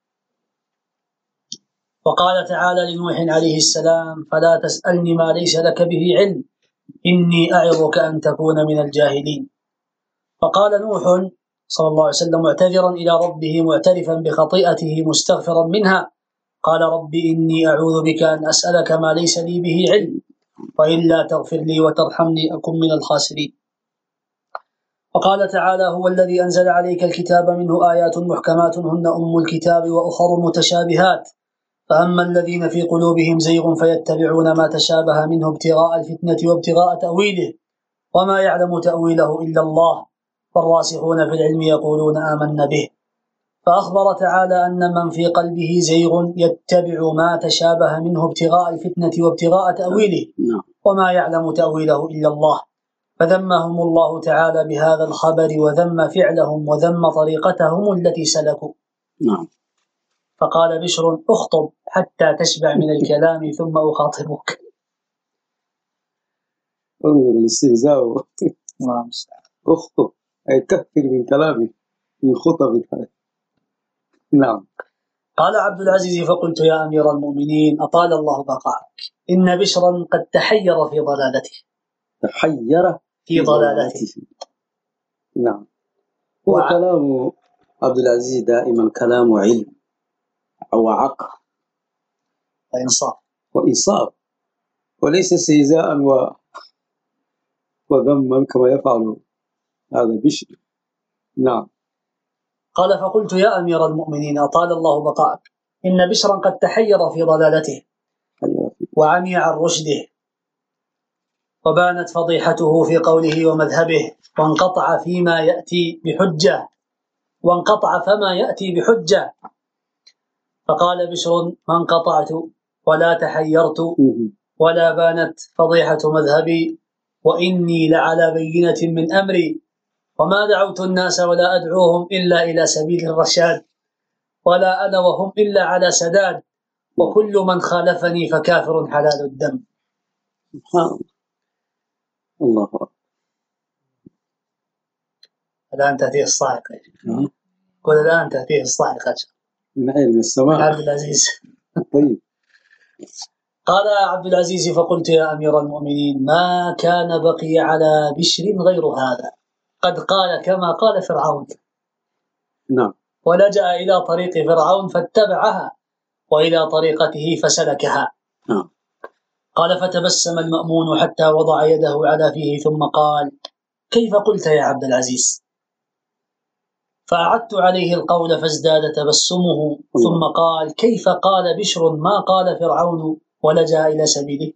وقال تعالى لنوح عليه السلام فلا تسألني ما ليس لك به علم إني أعظك أن تكون من الجاهلين. فقال نوح صلى الله عليه وسلم معتذرا إلى ربه معترفا بخطيئته مستغفرا منها قال رب إني أعوذ بك أن أسألك ما ليس لي به علم وإلا تغفر لي وترحمني أكن من الخاسرين. وقال تعالى هو الذي أنزل عليك الكتاب منه آيات محكمات هن أم الكتاب وأخر متشابهات فأما الذين في قلوبهم زيغ فيتبعون ما تشابه منه ابتغاء الفتنة وابتغاء تأويله وما يعلم تأويله إلا الله والراسخون في العلم يقولون آمنا به. فأخبر تعالى أن من في قلبه زيغ يتبع ما تشابه منه ابتغاء الفتنة وابتغاء تأويله وما يعلم تأويله إلا الله، فذمهم الله تعالى بهذا الخبر وذم فعلهم وذم طريقتهم التي سلكوا. نعم. فقال بشر اخطب حتى تشبع من الكلام ثم أخاطبك. انظر الاستهزاء. نعم. اخطب أي كثر من كلامي من خطبك. نعم. قال عبد العزيز فقلت يا أمير المؤمنين أطال الله بقاءك إن بشرا قد تحير في ضلالته. تحير في ضلالته. نعم. وكلام عبد العزيز دائما كلام علم أو عقل وإنصاف وإنصاف وليس استهزاء و... وذما كما يفعل هذا بشر. نعم. قال فقلت يا أمير المؤمنين أطال الله بقاءك إن بشرا قد تحير في ضلالته وعمي عن رشده وبانت فضيحته في قوله ومذهبه، وانقطع فيما يأتي بحجة وانقطع فما يأتي بحجة. فقال بشر: ما انقطعت ولا تحيرت ولا بانت فضيحة مذهبي، وإني لعلى بينة من أمري، وما دعوت الناس ولا أدعوهم إلا إلى سبيل الرشاد، ولا أنا وهم إلا على سداد، وكل من خالفني فكافر حلال الدم. سبحان الله. أكبر. الآن تأتيه الصاعقة. قل الآن تأتيه الصاعقة من علم السماء. عبد العزيز. طيب. قال عبد العزيز: فقلت يا أمير المؤمنين ما كان بقي على بشر غير هذا، قد قال كما قال فرعون. نعم. ولجأ إلى طريق فرعون فاتبعها، وإلى طريقته فسلكها. نعم. قال: فتبسم المأمون حتى وضع يده على فيه ثم قال: كيف قلت يا عبد العزيز؟ فأعدت عليه القول فازداد تبسمه ثم قال: كيف قال بشر ما قال فرعون ولجأ إلى سبيله؟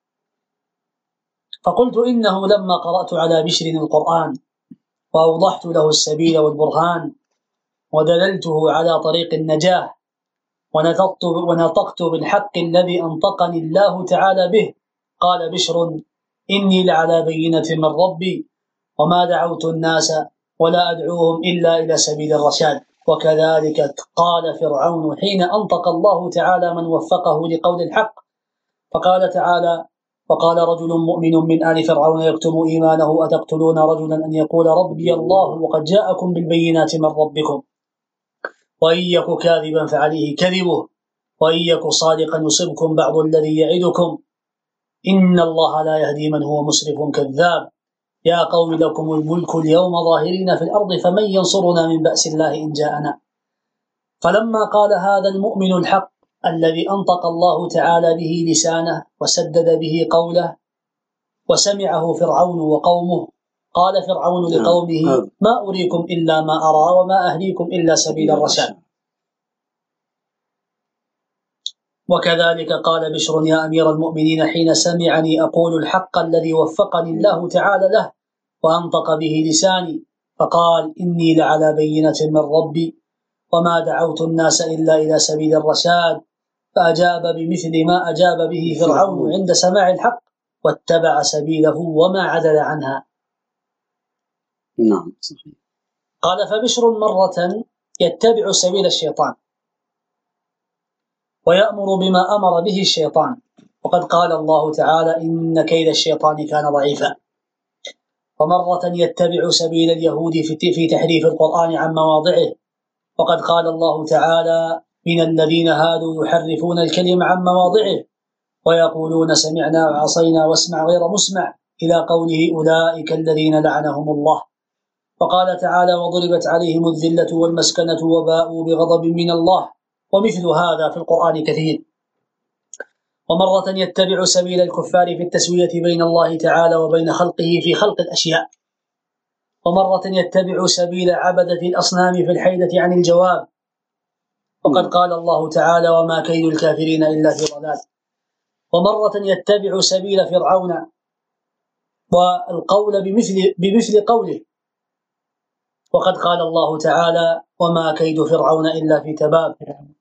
فقلت: إنه لما قرأت على بشر القرآن وأوضحت له السبيل والبرهان ودللته على طريق النجاة ونطقت, ونطقت بالحق الذي أنطقني الله تعالى به، قال بشر: إني لعلى بينة من ربي، وما دعوت الناس ولا أدعوهم إلا إلى سبيل الرشاد. وكذلك قال فرعون حين أنطق الله تعالى من وفقه لقول الحق، فقال تعالى: وقال رجل مؤمن من آل فرعون يكتم إيمانه أتقتلون رجلا أن يقول ربي الله وقد جاءكم بالبينات من ربكم، وإن يك كاذبا فعليه كذبه، وإن يك صادقا يصبكم بعض الذي يعدكم، إن الله لا يهدي من هو مسرف كذاب. يا قوم لكم الملك اليوم ظاهرين في الأرض فمن ينصرنا من بأس الله إن جاءنا. فلما قال هذا المؤمن الحق الذي أنطق الله تعالى به لسانه وسدد به قوله وسمعه فرعون وقومه، قال فرعون لقومه: ما أريكم إلا ما أرى وما أهديكم إلا سبيل الرشاد. وكذلك قال بشر يا أمير المؤمنين حين سمعني أقول الحق الذي وفقني الله تعالى له وأنطق به لساني، فقال: إني لعلى بينة من ربي، وما دعوت الناس إلا إلى سبيل الرشاد، فأجاب بمثل ما أجاب به فرعون عند سماع الحق واتبع سبيله وما عدل عنها. نعم صحيح. قال: فبشر مرة يتبع سبيل الشيطان ويأمر بما أمر به الشيطان، وقد قال الله تعالى: إن كيد الشيطان كان ضعيفا. ومرة يتبع سبيل اليهود في تحريف القرآن عن مواضعه، وقد قال الله تعالى: من الذين هادوا يحرفون الكلم عن مواضعه ويقولون سمعنا وعصينا واسمع غير مسمع، إلى قوله: أولئك الذين لعنهم الله. وقال تعالى: وضربت عليهم الذلة والمسكنة وباءوا بغضب من الله. ومثل هذا في القرآن كثير. ومرة يتبع سبيل الكفار في التسوية بين الله تعالى وبين خلقه في خلق الأشياء. ومرة يتبع سبيل عبدة الأصنام في الحيدة عن الجواب، وقد قال الله تعالى: وما كيد الكافرين إلا في ضلال. ومرة يتبع سبيل فرعون والقول بمثل, بمثل قوله، وقد قال الله تعالى: وما كيد فرعون إلا في تباب.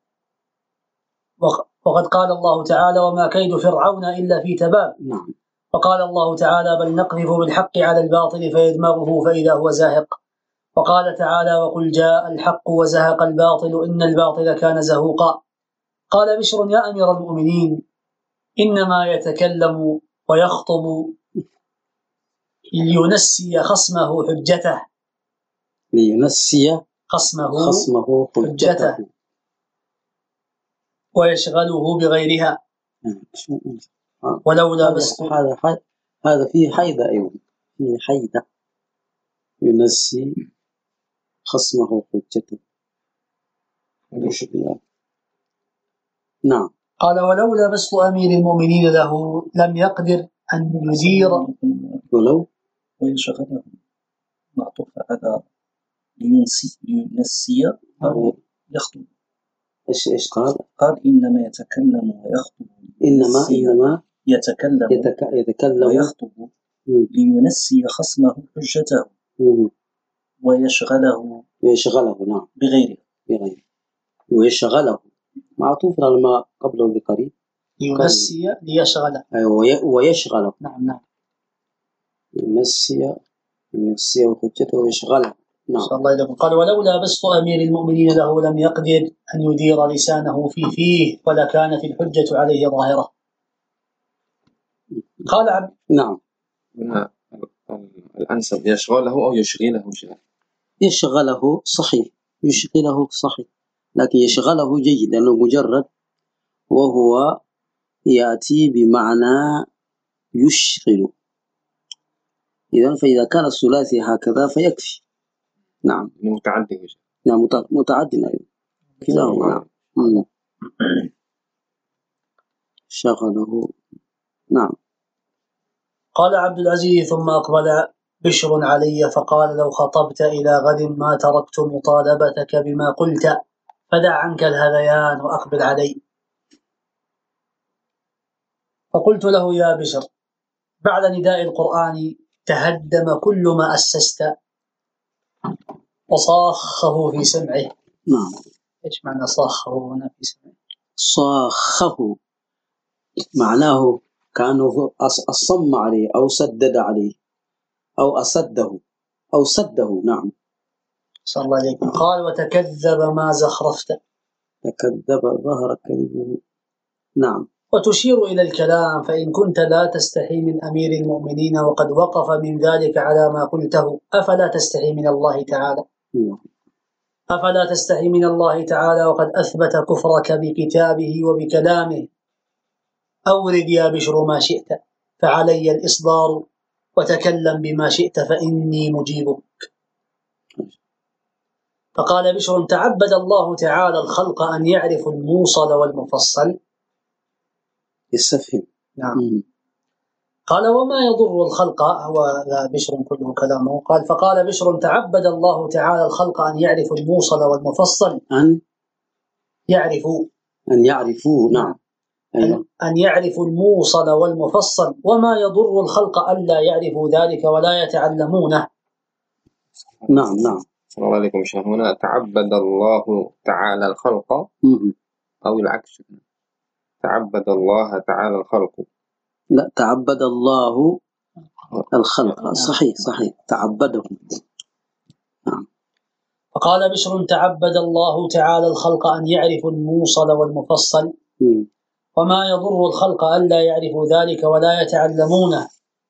وقد قال الله تعالى: وما كيد فرعون إلا في تباب. وقال الله تعالى: بل نقذف بالحق على الباطل فيدمغه فإذا هو زاهق. وقال تعالى: وقل جاء الحق وزهق الباطل إن الباطل كان زهوقا. قال بشر يا أمير المؤمنين إنما يتكلم ويخطب لينسي خصمه حجته لينسي خصمه, خصمه حجته ويشغله بغيرها. ولولا بس هذا هذا فيه حيدة أيضا، فيه حيدة. ينسي خصمه حجته. نعم. قال: ولولا بسط أمير المؤمنين له لم يقدر أن يدير. ولو ويشغله معطوف على لينسي لينسي أو يخطب. إيش إيش قال؟ قال: إنما يتكلم ويخطب. إنما إنما يتكلم يتك... يتكلم ويخطب مم. لينسي خصمه حجته مم. ويشغله ويشغله نعم بغيره. بغيره ويشغله معطوف على ما قبله بقريب ينسي ليشغله. أيوة وي... ويشغله نعم نعم. ينسي ينسي حجته ويشغله نعم. صلى الله عليه. قال ولولا بسط أمير المؤمنين له لم يقدر أن يدير لسانه في فيه ولكانت الحجة عليه ظاهرة. قال عبد نعم. هنا الأنسب يشغله أو يشغله شيخ. يشغله صحيح يشغله صحيح لكن يشغله جيد لأنه مجرد وهو يأتي بمعنى يشغل. إذن فإذا كان الثلاثي هكذا فيكفي. نعم متعدد. نعم متعدد أيضا كلاهما. نعم شغله نعم. قال عبد العزيز ثم أقبل بشر علي فقال لو خطبت إلى غد ما تركت مطالبتك بما قلت فدع عنك الهذيان وأقبل علي. فقلت له يا بشر بعد نداء القرآن تهدم كل ما أسست وصاخه في سمعه. نعم. إيش معنى صاخه هنا في سمعه؟ صاخه معناه كانه أصم عليه أو سدد عليه أو أسده أو سده. نعم صلى الله عليه. قال وتكذب ما زخرفت. تكذب ظهر كذبه. نعم. وتشير إلى الكلام فإن كنت لا تستحي من أمير المؤمنين وقد وقف من ذلك على ما قلته أفلا تستحي من الله تعالى؟ نعم. أفلا تستحي من الله تعالى وقد أثبت كفرك بكتابه وبكلامه؟ أورد يا بشر ما شئت فعلي الإصدار وتكلم بما شئت فإني مجيبك. فقال بشر تعبد الله تعالى الخلق أن يعرفوا الموصل والمفصل. يستفهم. نعم. قال وما يضر الخلق هو بشر كله كلامه. قال فقال بشر تعبد الله تعالى الخلق أن يعرفوا الموصل والمفصل. أن يعرفوا أن يعرفوا. نعم. أيوة. أن يعرفوا الموصل والمفصل وما يضر الخلق ألا يعرفوا ذلك ولا يتعلمونه. نعم نعم. صلى الله عليكم شيخ. هنا تعبد الله تعالى الخلق م- أو العكس تعبد الله تعالى الخلق. لا تعبد الله الخلق. صحيح صحيح تعبده. نعم. فقال بشر تعبد الله تعالى الخلق أن يعرفوا الموصل والمفصل م- وما يضر الخلق ألا يعرفوا ذلك ولا يتعلمونه.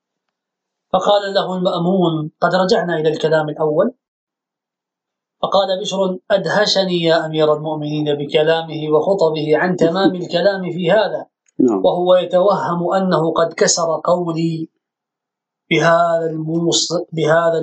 فقال له المأمون قد رجعنا إلى الكلام الأول. فقال بشر أدهشني يا أمير المؤمنين بكلامه وخطبه عن تمام الكلام في هذا. نعم. وهو يتوهم أنه قد كسر قولي بهذا الموصل بهذا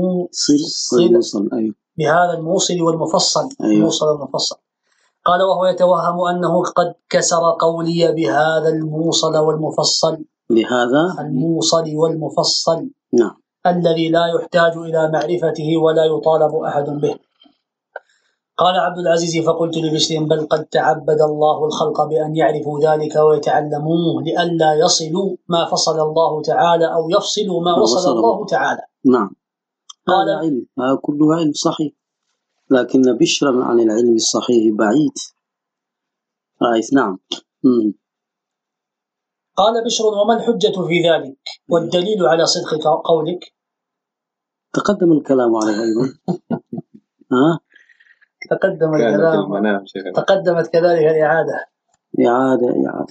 الموصل أيوة. بهذا الموصل والمفصل. أيوة. الموصل والمفصل. قال وهو يتوهم أنه قد كسر قولي بهذا الموصل والمفصل. بهذا الموصل والمفصل. نعم. الذي لا يحتاج إلى معرفته ولا يطالب أحد به. قال عبد العزيز فقلت لبشر بل قد تعبد الله الخلق بأن يعرفوا ذلك ويتعلموه لئلا يصلوا ما فصل الله تعالى أو يفصلوا ما وصل الله تعالى. نعم. قال هذا علم. هذا كله علم صحيح لكن بشرا عن العلم الصحيح بعيد. رأيت. نعم. م- قال بشر وما الحجة في ذلك والدليل على صدق قولك؟ تقدم الكلام عليه أيضا. ها تقدم الكلام. تقدمت كذلك الإعادة. إعادة إعادة.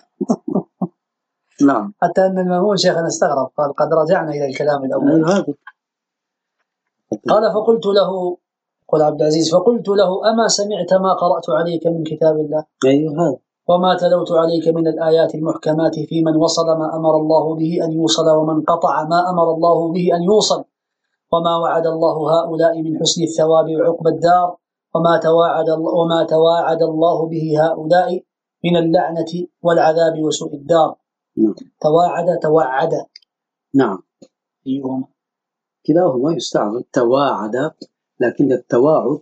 نعم. حتى أن المأمون شيخنا استغرب قال قد رجعنا إلى الكلام الأول. هذا. قال فقلت له قال عبد العزيز فقلت له أما سمعت ما قرأت عليك من كتاب الله؟ أيوه هذا. وما تلوت عليك من الآيات المحكمات في من وصل ما أمر الله به أن يوصل ومن قطع ما أمر الله به أن يوصل وما وعد الله هؤلاء من حسن الثواب وعقب الدار وما تواعد وما تواعد الله به هؤلاء من اللعنة والعذاب وسوء الدار. نعم. تواعد توعد. نعم. أيهما؟ كلاهما يستعمل تواعد لكن التواعد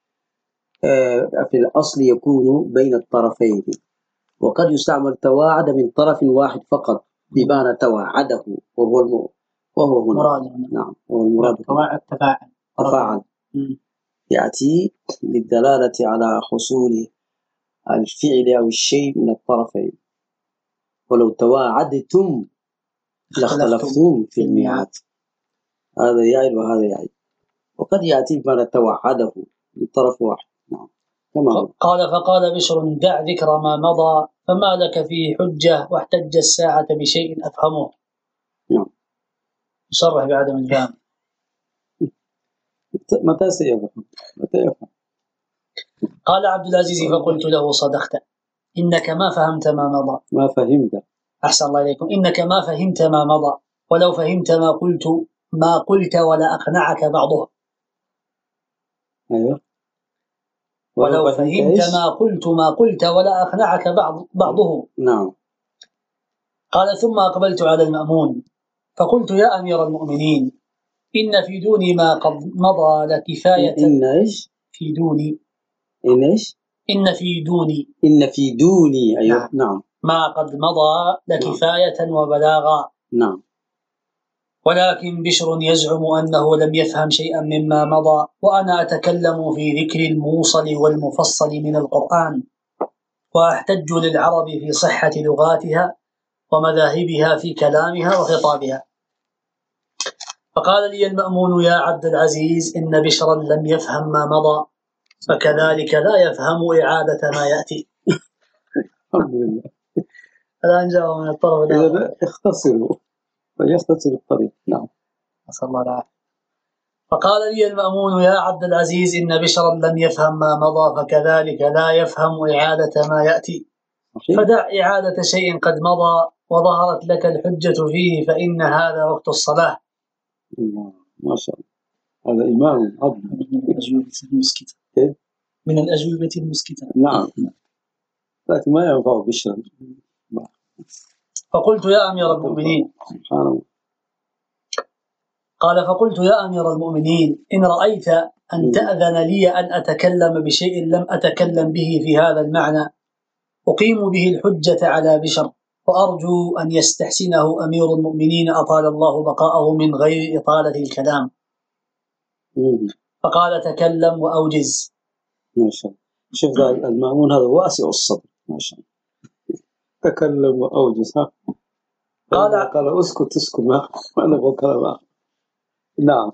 في الأصل يكون بين الطرفين وقد يستعمل تواعد من طرف واحد فقط بمعنى توعده، وهو الم... وهو هنا مراد هنا. نعم، هو المراد تواعد تفاعل. تفاعل، مم. يأتي للدلالة على حصول الفعل أو الشيء من الطرفين. ولو تواعدتم لاختلفتم في الميعاد، هذا يعيد وهذا يعيد. وقد يأتي بمعنى توعده من طرف واحد. نعم. كما قال فقال بشر دع ذكر ما مضى فما لك فيه حجة واحتج الساعة بشيء أفهمه. نعم. صرح بعدم الفهم. متى سيفهم؟ متى يفهم؟ قال عبد العزيز فقلت له صدقت إنك ما فهمت ما مضى. ما فهمت. أحسن الله إليكم. إنك ما فهمت ما مضى، ولو فهمت ما قلت ما قلت ولا أقنعك بعضه. أيوه. ولو فهمت ما قلت ما قلت ولا أقنعك بعض بعضه. نعم. قال ثم أقبلت على المأمون فقلت يا أمير المؤمنين إن في دوني ما قد مضى لكفاية. إن إيش؟ في دوني. إن إيش؟ إن في دوني. إن في دوني. أيوه. نعم. نعم. ما قد مضى لكفاية نعم. وبلاغا. نعم. ولكن بشر يزعم أنه لم يفهم شيئا مما مضى، وأنا أتكلم في ذكر الموصل والمفصل من القرآن، وأحتج للعرب في صحة لغاتها ومذاهبها في كلامها وخطابها. فقال لي المأمون يا عبد العزيز إن بشرا لم يفهم ما مضى، فكذلك لا يفهم إعادة ما يأتي. الحمد لله. الآن جاء من الطرف الآخر. اختصروا ويختصر الطريق. نعم. نسأل الله العافية. فقال لي المأمون يا عبد العزيز إن بشرا لم يفهم ما مضى، فكذلك لا يفهم إعادة ما يأتي. فدع إعادة شيء قد مضى وظهرت لك الحجة فيه، فإن هذا وقت الصلاة. ما شاء الله. هذا إمام عظيم. من الأجوبة المسكتة. من الأجوبة المسكتة. نعم. لكن ما ينفع بشرا. فقلت يا أمير المؤمنين. سبحان الله. قال فقلت يا أمير المؤمنين إن رأيت أن تأذن لي أن أتكلم بشيء لم أتكلم به في هذا المعنى أقيم به الحجة على بشر، وأرجو أن يستحسنه أمير المؤمنين أطال الله بقاءه من غير إطالة الكلام. فقال تكلم وأوجز. ما شاء الله. شوف المأمون هذا واسع الصدر. ما شاء الله. تكلم وأوجز. ها قال قال اسكت اسكت ما أنا أقول كلام آخر. نعم.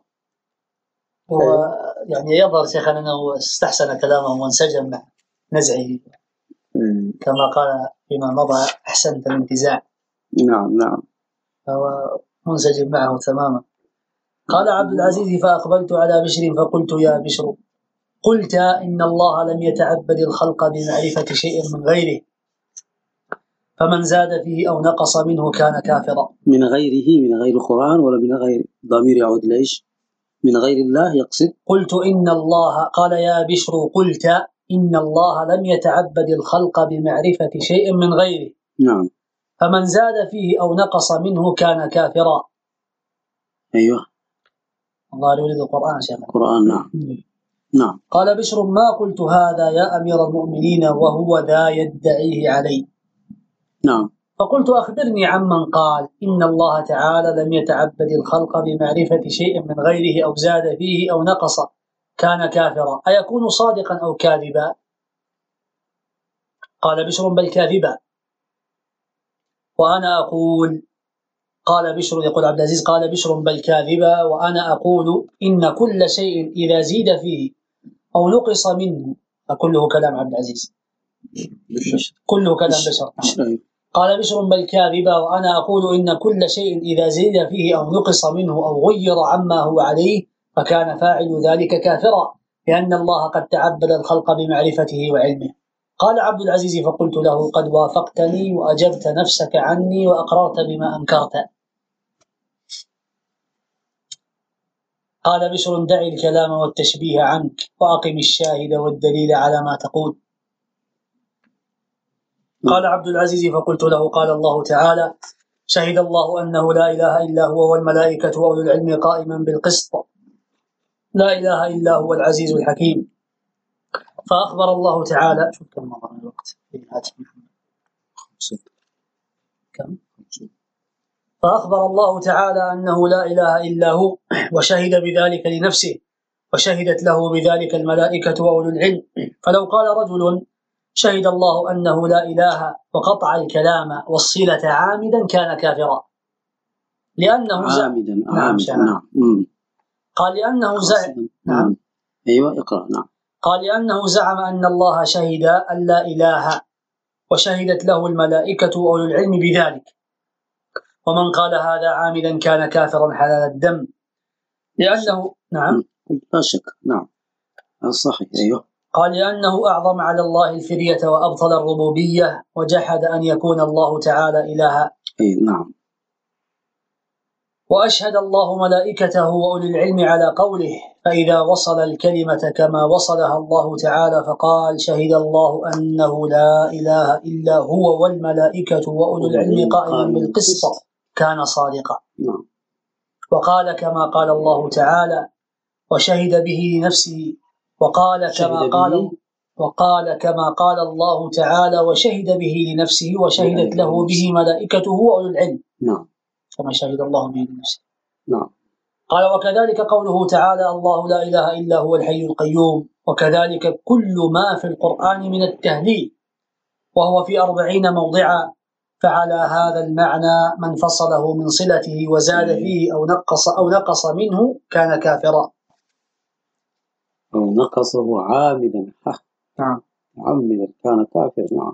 ويعني يظهر شيخنا أنه استحسن كلامه وانسجم مع نزعه كما قال فيما مضى أحسنت الانتزاع. نعم نعم. فهو منسجم معه تماما. قال عبد العزيز فأقبلت على بشر فقلت يا بشر قلت إن الله لم يتعبد الخلق بمعرفة شيء من غيره، فمن زاد فيه أو نقص منه كان كافرا. من غيره من غير القرآن ولا من غير ضمير يعود ليش؟ من غير الله يقصد. قلت إن الله قال يا بشر قلت إن الله لم يتعبد الخلق بمعرفة شيء من غيره. نعم. فمن زاد فيه أو نقص منه كان كافرا. أيوه. الله يريد القرآن شيخ. القرآن نعم. نعم. قال بشر ما قلت هذا يا أمير المؤمنين وهو ذا يدعيه علي. نعم. فقلت أخبرني عمن قال إن الله تعالى لم يتعبد الخلق بمعرفة شيء من غيره أو زاد فيه أو نقص كان كافرا، أيكون صادقا أو كاذبا؟ قال بشر بل كاذبا. وأنا أقول قال بشر يقول عبد العزيز قال بشر بل كاذبا وأنا أقول إن كل شيء إذا زيد فيه أو نقص منه فكله كلام عبد العزيز كله كلام بشر. قال بشر بل كاذبا وأنا أقول إن كل شيء إذا زيد فيه أو نقص منه أو غير عما هو عليه فكان فاعل ذلك كافرا، لأن الله قد تعبد الخلق بمعرفته وعلمه. قال عبد العزيز فقلت له قد وافقتني وأجبت نفسك عني وأقررت بما أنكرت. قال بشر دع الكلام والتشبيه عنك وأقم الشاهد والدليل على ما تقول. قال عبد العزيز فقلت له قال الله تعالى شهد الله أنه لا إله إلا هو والملائكة وأولو العلم قائما بالقسط لا إله إلا هو العزيز الحكيم. فأخبر الله تعالى شوف كم مضى من الوقت كم فأخبر الله تعالى أنه لا إله إلا هو، وشهد بذلك لنفسه، وشهدت له بذلك الملائكة وأولو العلم. فلو قال رجل شهد الله أنه لا إله وقطع الكلام والصلة عامدا كان كافرا، لأنه عامدا نعم عامدا نعم. نعم. قال لأنه زعم نعم أيوة اقرأ. نعم. قال لأنه زعم أن الله شهد أن لا إله، وشهدت له الملائكة وأولو العلم بذلك. ومن قال هذا عامدا كان كافرا حلال الدم، لأنه نعم لا شك. نعم صحيح. أيوة. قال لأنه أعظم على الله الفرية وأبطل الربوبية، وجحد أن يكون الله تعالى إلها. أي نعم. وأشهد الله ملائكته وأولي العلم على قوله: فإذا وصل الكلمة كما وصلها الله تعالى فقال: شهد الله أنه لا إله إلا هو والملائكة وأولو العلم قائما بالقسط كان صادقا. نعم. وقال كما قال الله تعالى: وشهد به لنفسه، وقال كما قال وقال كما قال الله تعالى: وشهد به لنفسه وشهدت له به ملائكته وأولو العلم. نعم. كما شهد الله به لنفسه. نعم. قال: وكذلك قوله تعالى: الله لا إله إلا هو الحي القيوم. وكذلك كل ما في القرآن من التهليل، وهو في أربعين موضعا. فعلى هذا المعنى من فصله من صلته وزاد فيه أو نقص أو نقص منه كان كافرا. أو نقصه عامدا. نعم. عامدا كان كافر. نعم.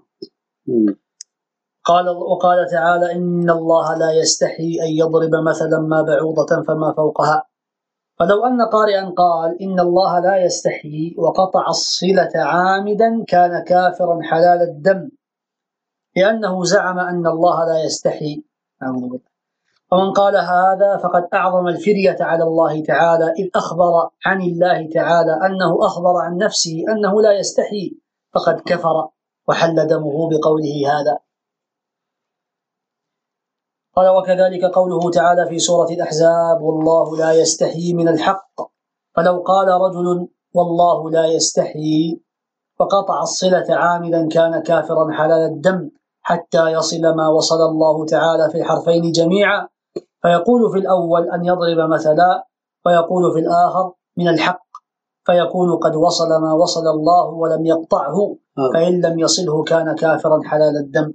قال وقال تعالى: إن الله لا يستحي أن يضرب مثلا ما بعوضة فما فوقها. فلو أن قارئا قال إن الله لا يستحي وقطع الصلة عامدا كان كافرا حلال الدم، لأنه زعم أن الله لا يستحي. ومن قال هذا فقد أعظم الفرية على الله تعالى، إذ أخبر عن الله تعالى أنه أخبر عن نفسه أنه لا يستحي، فقد كفر وحل دمه بقوله هذا. قال: وكذلك قوله تعالى في سورة الأحزاب: والله لا يستحيي من الحق. فلو قال رجل والله لا يستحيي وقطع الصلة عامدا كان كافرا حلال الدم، حتى يصل ما وصل الله تعالى في الحرفين جميعا، فيقول في الأول أن يضرب مثلا، ويقول في الآخر من الحق، فيكون قد وصل ما وصل الله ولم يقطعه، فإن لم يصله كان كافرا حلال الدم.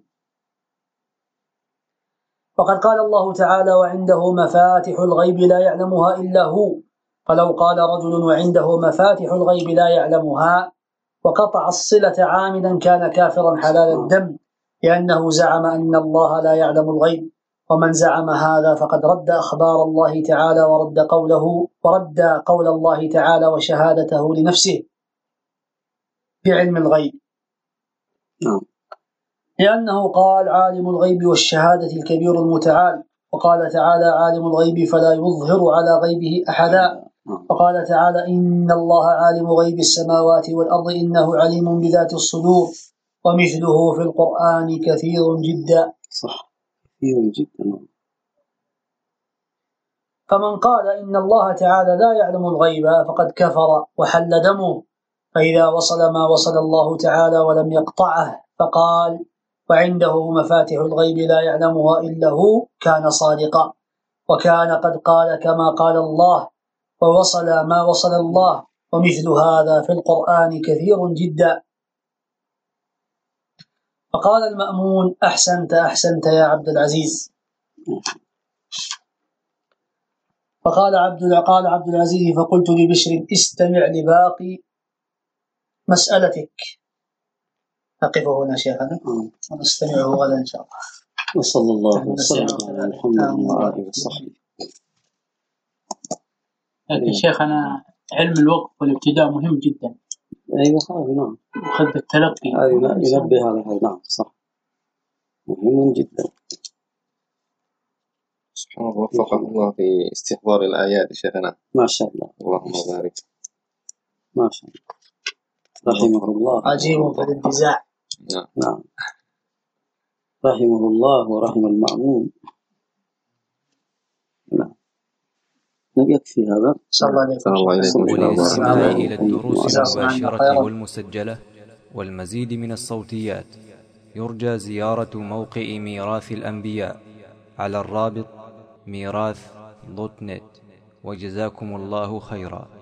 وقد قال الله تعالى: وعنده مفاتح الغيب لا يعلمها إلا هو. فلو قال رجل وعنده مفاتح الغيب لا يعلمها وقطع الصلة عامدا كان كافرا حلال الدم، لأنه زعم أن الله لا يعلم الغيب. ومن زعم هذا فقد رد أخبار الله تعالى ورد قوله ورد قول الله تعالى وشهادته لنفسه بعلم الغيب. نعم. لأنه قال: عالم الغيب والشهادة الكبير المتعال. وقال تعالى: عالم الغيب فلا يظهر على غيبه أحدا. وقال تعالى: إن الله عالم غيب السماوات والأرض إنه عليم بذات الصدور. ومثله في القرآن كثير جدا. صح، كثير جدا. فمن قال إن الله تعالى لا يعلم الغيب فقد كفر وحل دمه. فإذا وصل ما وصل الله تعالى ولم يقطعه فقال: وعنده مفاتح الغيب لا يعلمها إلا هو، كان صادقا، وكان قد قال كما قال الله، ووصل ما وصل الله. ومثل هذا في القرآن كثير جدا. فقال المأمون: أحسنت أحسنت يا عبد العزيز. فقال عبد قال عبد العزيز: فقلت لبشر: استمع لباقي مسألتك. نقفه هنا شيخنا ونستمعه غدا إن شاء الله. وصلى الله وسلم على محمد وآله وصحبه. لكن شيخنا علم الوقف والابتداء مهم جدا. أيوة هذا نعم. وخذ التلقي هذا ينبه على هذا. نعم صح، مهم جدا. سبحان الله، وفقه الله في استحضار الآيات شيخنا. ما شاء الله، اللهم بارك. ما شاء الله، رحمه الله. عجيب في الانتزاع. نعم. نعم، رحمه الله ورحم المأمون. نعم، يكفي هذا. صلى الله عليه وسلم. وللاستماع إلى الدروس المباشرة والمسجلة والمزيد من الصوتيات يرجى زيارة موقع ميراث الأنبياء على الرابط ميراث دوت نت. وجزاكم الله خيرا.